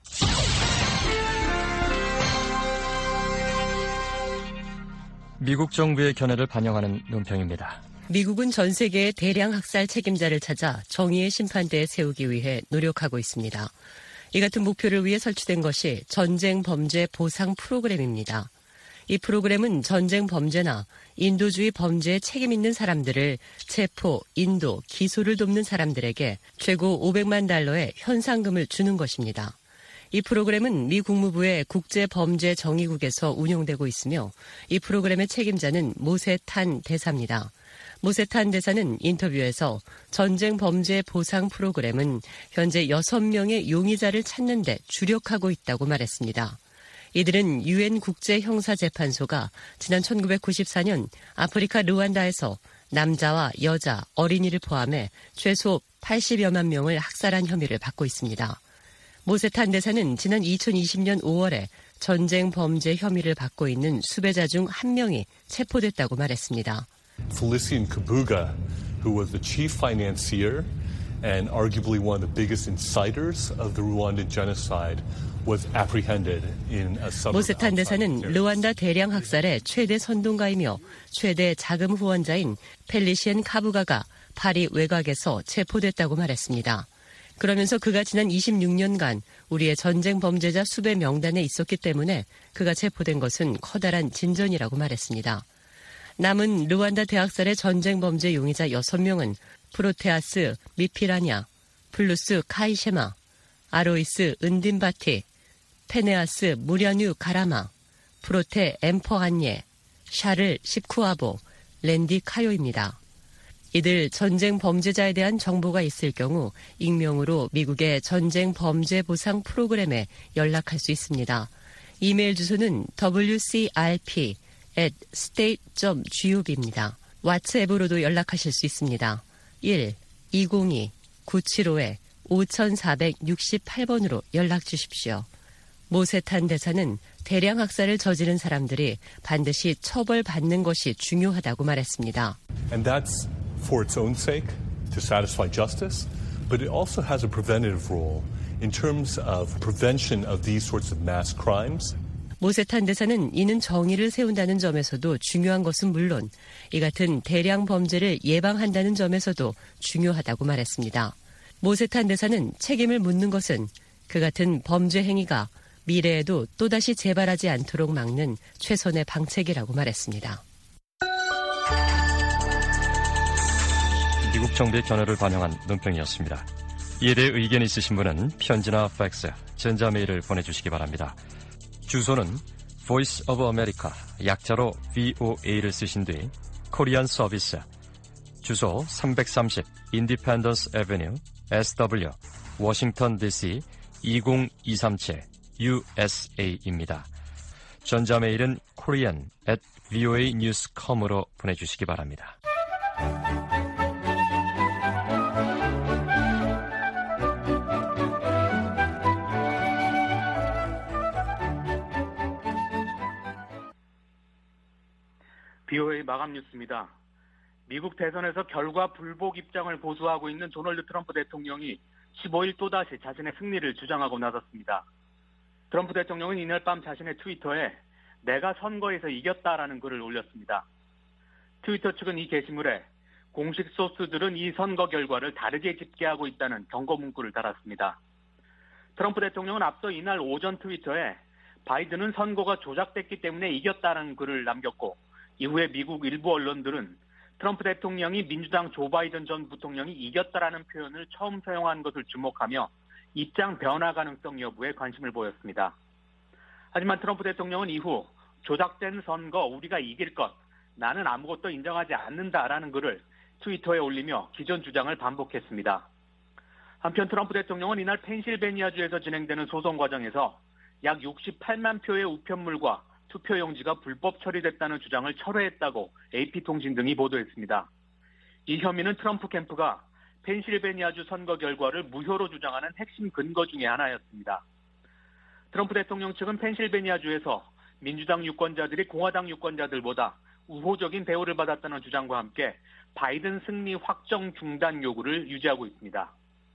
미국 정부의 견해를 반영하는 논평입니다. 미국은 전 세계의 대량 학살 책임자를 찾아 정의의 심판대에 세우기 위해 노력하고 있습니다. 이 같은 목표를 위해 설치된 것이 전쟁 범죄 보상 프로그램입니다. 이 프로그램은 전쟁 범죄나 인도주의 범죄에 책임 있는 사람들을 체포, 인도, 기소를 돕는 사람들에게 최고 $500만 현상금을 주는 것입니다. 이 프로그램은 미 국무부의 국제범죄정의국에서 운영되고 있으며 이 프로그램의 책임자는 모세탄 대사입니다. 모세탄 대사는 인터뷰에서 전쟁 범죄 보상 프로그램은 현재 6명의 용의자를 찾는 데 주력하고 있다고 말했습니다. 이들은 유엔 국제형사재판소가 지난 1994년 아프리카 르완다에서 남자와 여자, 어린이를 포함해 최소 80여만 명을 학살한 혐의를 받고 있습니다. 모세탄 대사는 지난 2020년 5월에 전쟁 범죄 혐의를 받고 있는 수배자 중 한 명이 체포됐다고 말했습니다. Felician Kabuga, who was the chief financier and arguably one of the biggest inciters of the Rwandan genocide, was apprehended in a suburb. 모세탄 대사는 르완다 대량 학살의 최대 선동가이며 최대 자금 후원자인 펠리시엔 카부가가 파리 외곽에서 체포됐다고 말했습니다. 그러면서 그가 지난 26년간 우리의 전쟁 범죄자 수배 명단에 있었기 때문에 그가 체포된 것은 커다란 진전이라고 말했습니다. 남은 르완다 대학살의 전쟁 범죄 용의자 6명은 프로테아스 미피라냐, 플루스 카이셰마, 아로이스 은딘바티, 페네아스 무랴뉴 가라마, 프로테 엠퍼한예, 샤를 시쿠아보, 랜디 카요입니다. 이들 전쟁 범죄자에 대한 정보가 있을 경우 익명으로 미국의 전쟁 범죄 보상 프로그램에 연락할 수 있습니다. 이메일 주소는 wcrp@state.gov입니다. 왓츠앱으로도 연락하실 수 있습니다. 1-202-975-5468번으로 연락 주십시오. 모세탄 대사는 대량 학살을 저지른 사람들이 반드시 처벌받는 것이 중요하다고 말했습니다. And that's for its own sake, to satisfy justice, but it also has a preventative role in terms of prevention of these sorts of mass crimes. 모세탄 대사는 이는 정의를 세운다는 점에서도 중요한 것은 물론 이 같은 대량 범죄를 예방한다는 점에서도 중요하다고 말했습니다. 모세탄 대사는 책임을 묻는 것은 그 같은 범죄 행위가 미래에도 또다시 재발하지 않도록 막는 최선의 방책이라고 말했습니다. 미국 정부의 견해를 반영한 논평이었습니다. 이에 대해 의견이 있으신 분은 편지나 팩스, 전자메일을 보내주시기 바랍니다. 주소는 Voice of America, 약자로 VOA를 쓰신 뒤 코리안 서비스, 주소 330 인디펜던스 애베뉴 SW 워싱턴 DC 20237 USA입니다. 전자메일은 korean@voanews.com으로 보내주시기 바랍니다. BOA 마감 뉴스입니다. 미국 대선에서 결과 불복 입장을 고수하고 있는 도널드 트럼프 대통령이 15일 또다시 자신의 승리를 주장하고 나섰습니다. 트럼프 대통령은 이날 밤 자신의 트위터에 내가 선거에서 이겼다라는 글을 올렸습니다. 트위터 측은 이 게시물에 공식 소스들은 이 선거 결과를 다르게 집계하고 있다는 경고 문구를 달았습니다. 트럼프 대통령은 앞서 이날 오전 트위터에 바이든은 선거가 조작됐기 때문에 이겼다는 글을 남겼고 이후에 미국 일부 언론들은 트럼프 대통령이 민주당 조 바이든 전 부통령이 이겼다라는 표현을 처음 사용한 것을 주목하며 입장 변화 가능성 여부에 관심을 보였습니다. 하지만 트럼프 대통령은 이후 조작된 선거 우리가 이길 것, 나는 아무것도 인정하지 않는다라는 글을 트위터에 올리며 기존 주장을 반복했습니다. 한편 트럼프 대통령은 이날 펜실베니아주에서 진행되는 소송 과정에서 약 68만 표의 우편물과 투표용지가 불법 처리됐다는 주장을 철회했다고 AP통신 등이 보도했습니다. 이 혐의는 트럼프 캠프가 펜실베니아주 선거 결과를 무효로 주장하는 핵심 근거 중의 하나였습니다. 트럼프 대통령 측은 펜실베니아주에서 민주당 유권자들이 공화당 유권자들보다 우호적인 대우를 받았다는 주장과 함께 바이든 승리 확정 중단 요구를 유지하고 있습니다.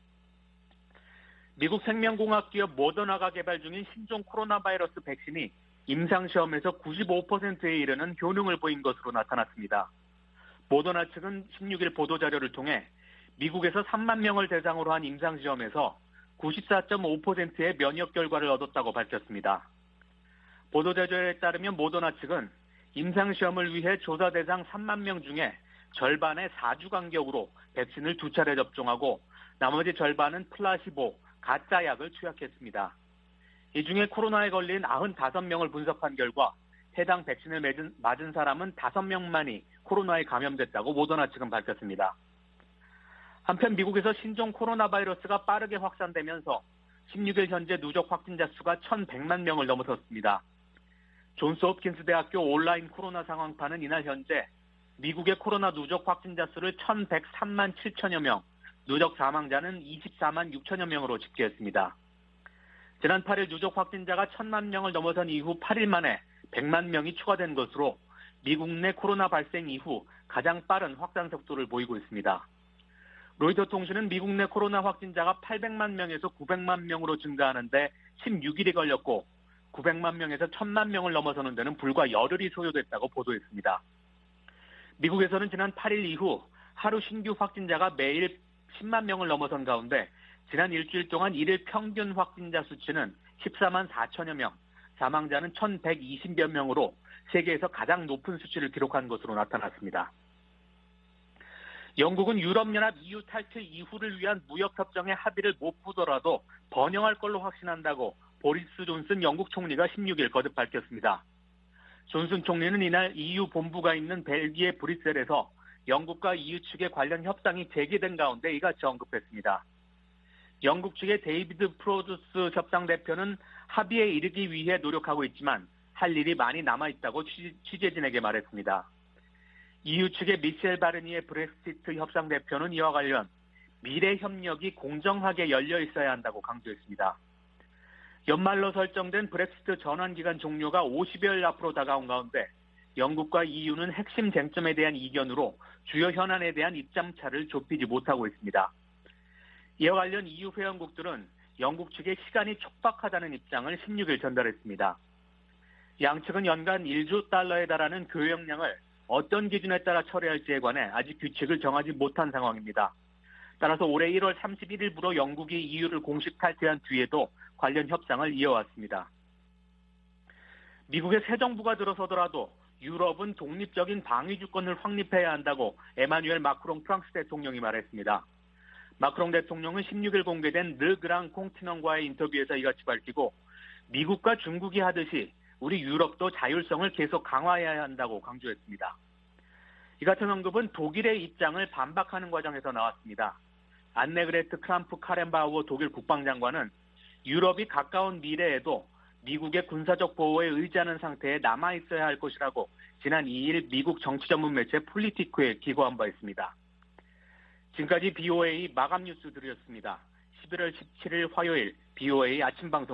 미국 생명공학기업 모더나가 개발 중인 신종 코로나 바이러스 백신이 임상시험에서 95%에 이르는 효능을 보인 것으로 나타났습니다. 모더나 측은 16일 보도자료를 통해 미국에서 3만 명을 대상으로 한 임상시험에서 94.5%의 면역 결과를 얻었다고 밝혔습니다. 보도자료에 따르면 모더나 측은 임상시험을 위해 조사 대상 3만 명 중에 절반의 4주 간격으로 백신을 2차례 접종하고 나머지 절반은 플라시보, 가짜 약을 투약했습니다. 이 중에 코로나에 걸린 95명을 분석한 결과 해당 백신을 맞은 사람은 5명만이 코로나에 감염됐다고 모더나 측은 밝혔습니다. 한편 미국에서 신종 코로나 바이러스가 빠르게 확산되면서 16일 현재 누적 확진자 수가 1,100만 명을 넘어섰습니다. 존스홉킨스 대학교 온라인 코로나 상황판은 이날 현재 미국의 코로나 누적 확진자 수를 1,103만 7천여 명, 누적 사망자는 24만 6천여 명으로 집계했습니다. 지난 8일 누적 확진자가 1,000만 명을 넘어선 이후 8일 만에 100만 명이 추가된 것으로 미국 내 코로나 발생 이후 가장 빠른 확산 속도를 보이고 있습니다. 로이터 통신은 미국 내 코로나 확진자가 800만 명에서 900만 명으로 증가하는데 16일이 걸렸고 900만 명에서 1,000만 명을 넘어서는 데는 불과 열흘이 소요됐다고 보도했습니다. 미국에서는 지난 8일 이후 하루 신규 확진자가 매일 10만 명을 넘어선 가운데 지난 일주일 동안 일일 평균 확진자 수치는 14만 4천여 명, 사망자는 1,120여 명으로 세계에서 가장 높은 수치를 기록한 것으로 나타났습니다. 영국은 유럽연합 EU 탈퇴 이후를 위한 무역협정의 합의를 못 보더라도 번영할 걸로 확신한다고 보리스 존슨 영국 총리가 16일 거듭 밝혔습니다. 존슨 총리는 이날 EU 본부가 있는 벨기에 브뤼셀에서 영국과 EU 측의 관련 협상이 재개된 가운데 이같이 언급했습니다. 영국 측의 데이비드 프로두스 협상 대표는 합의에 이르기 위해 노력하고 있지만 할 일이 많이 남아있다고 취재진에게 말했습니다. EU 측의 미셸 바르니에 브렉시트 협상 대표는 이와 관련 미래 협력이 공정하게 열려 있어야 한다고 강조했습니다. 연말로 설정된 브렉시트 전환기간 종료가 50여일 앞으로 다가온 가운데 영국과 EU는 핵심 쟁점에 대한 이견으로 주요 현안에 대한 입장차를 좁히지 못하고 있습니다. 이와 관련 EU 회원국들은 영국 측의 시간이 촉박하다는 입장을 16일 전달했습니다. 양측은 연간 1조 달러에 달하는 교역량을 어떤 기준에 따라 처리할지에 관해 아직 규칙을 정하지 못한 상황입니다. 따라서 올해 1월 31일부로 영국이 EU를 공식 탈퇴한 뒤에도 관련 협상을 이어왔습니다. 미국의 새 정부가 들어서더라도 유럽은 독립적인 방위 주권을 확립해야 한다고 에마뉴엘 마크롱 프랑스 대통령이 말했습니다. 마크롱 대통령은 16일 공개된 르그랑 콩티넌과의 인터뷰에서 이같이 밝히고 미국과 중국이 하듯이 우리 유럽도 자율성을 계속 강화해야 한다고 강조했습니다. 이 같은 언급은 독일의 입장을 반박하는 과정에서 나왔습니다. 안네그레트 크람프 카렌바우어 독일 국방장관은 유럽이 가까운 미래에도 미국의 군사적 보호에 의지하는 상태에 남아있어야 할 것이라고 지난 2일 미국 정치 전문 매체 폴리티코에 기고한 바 있습니다. 지금까지 BOA 마감 뉴스 들으셨습니다. 11월 17일 화요일 BOA 아침 방송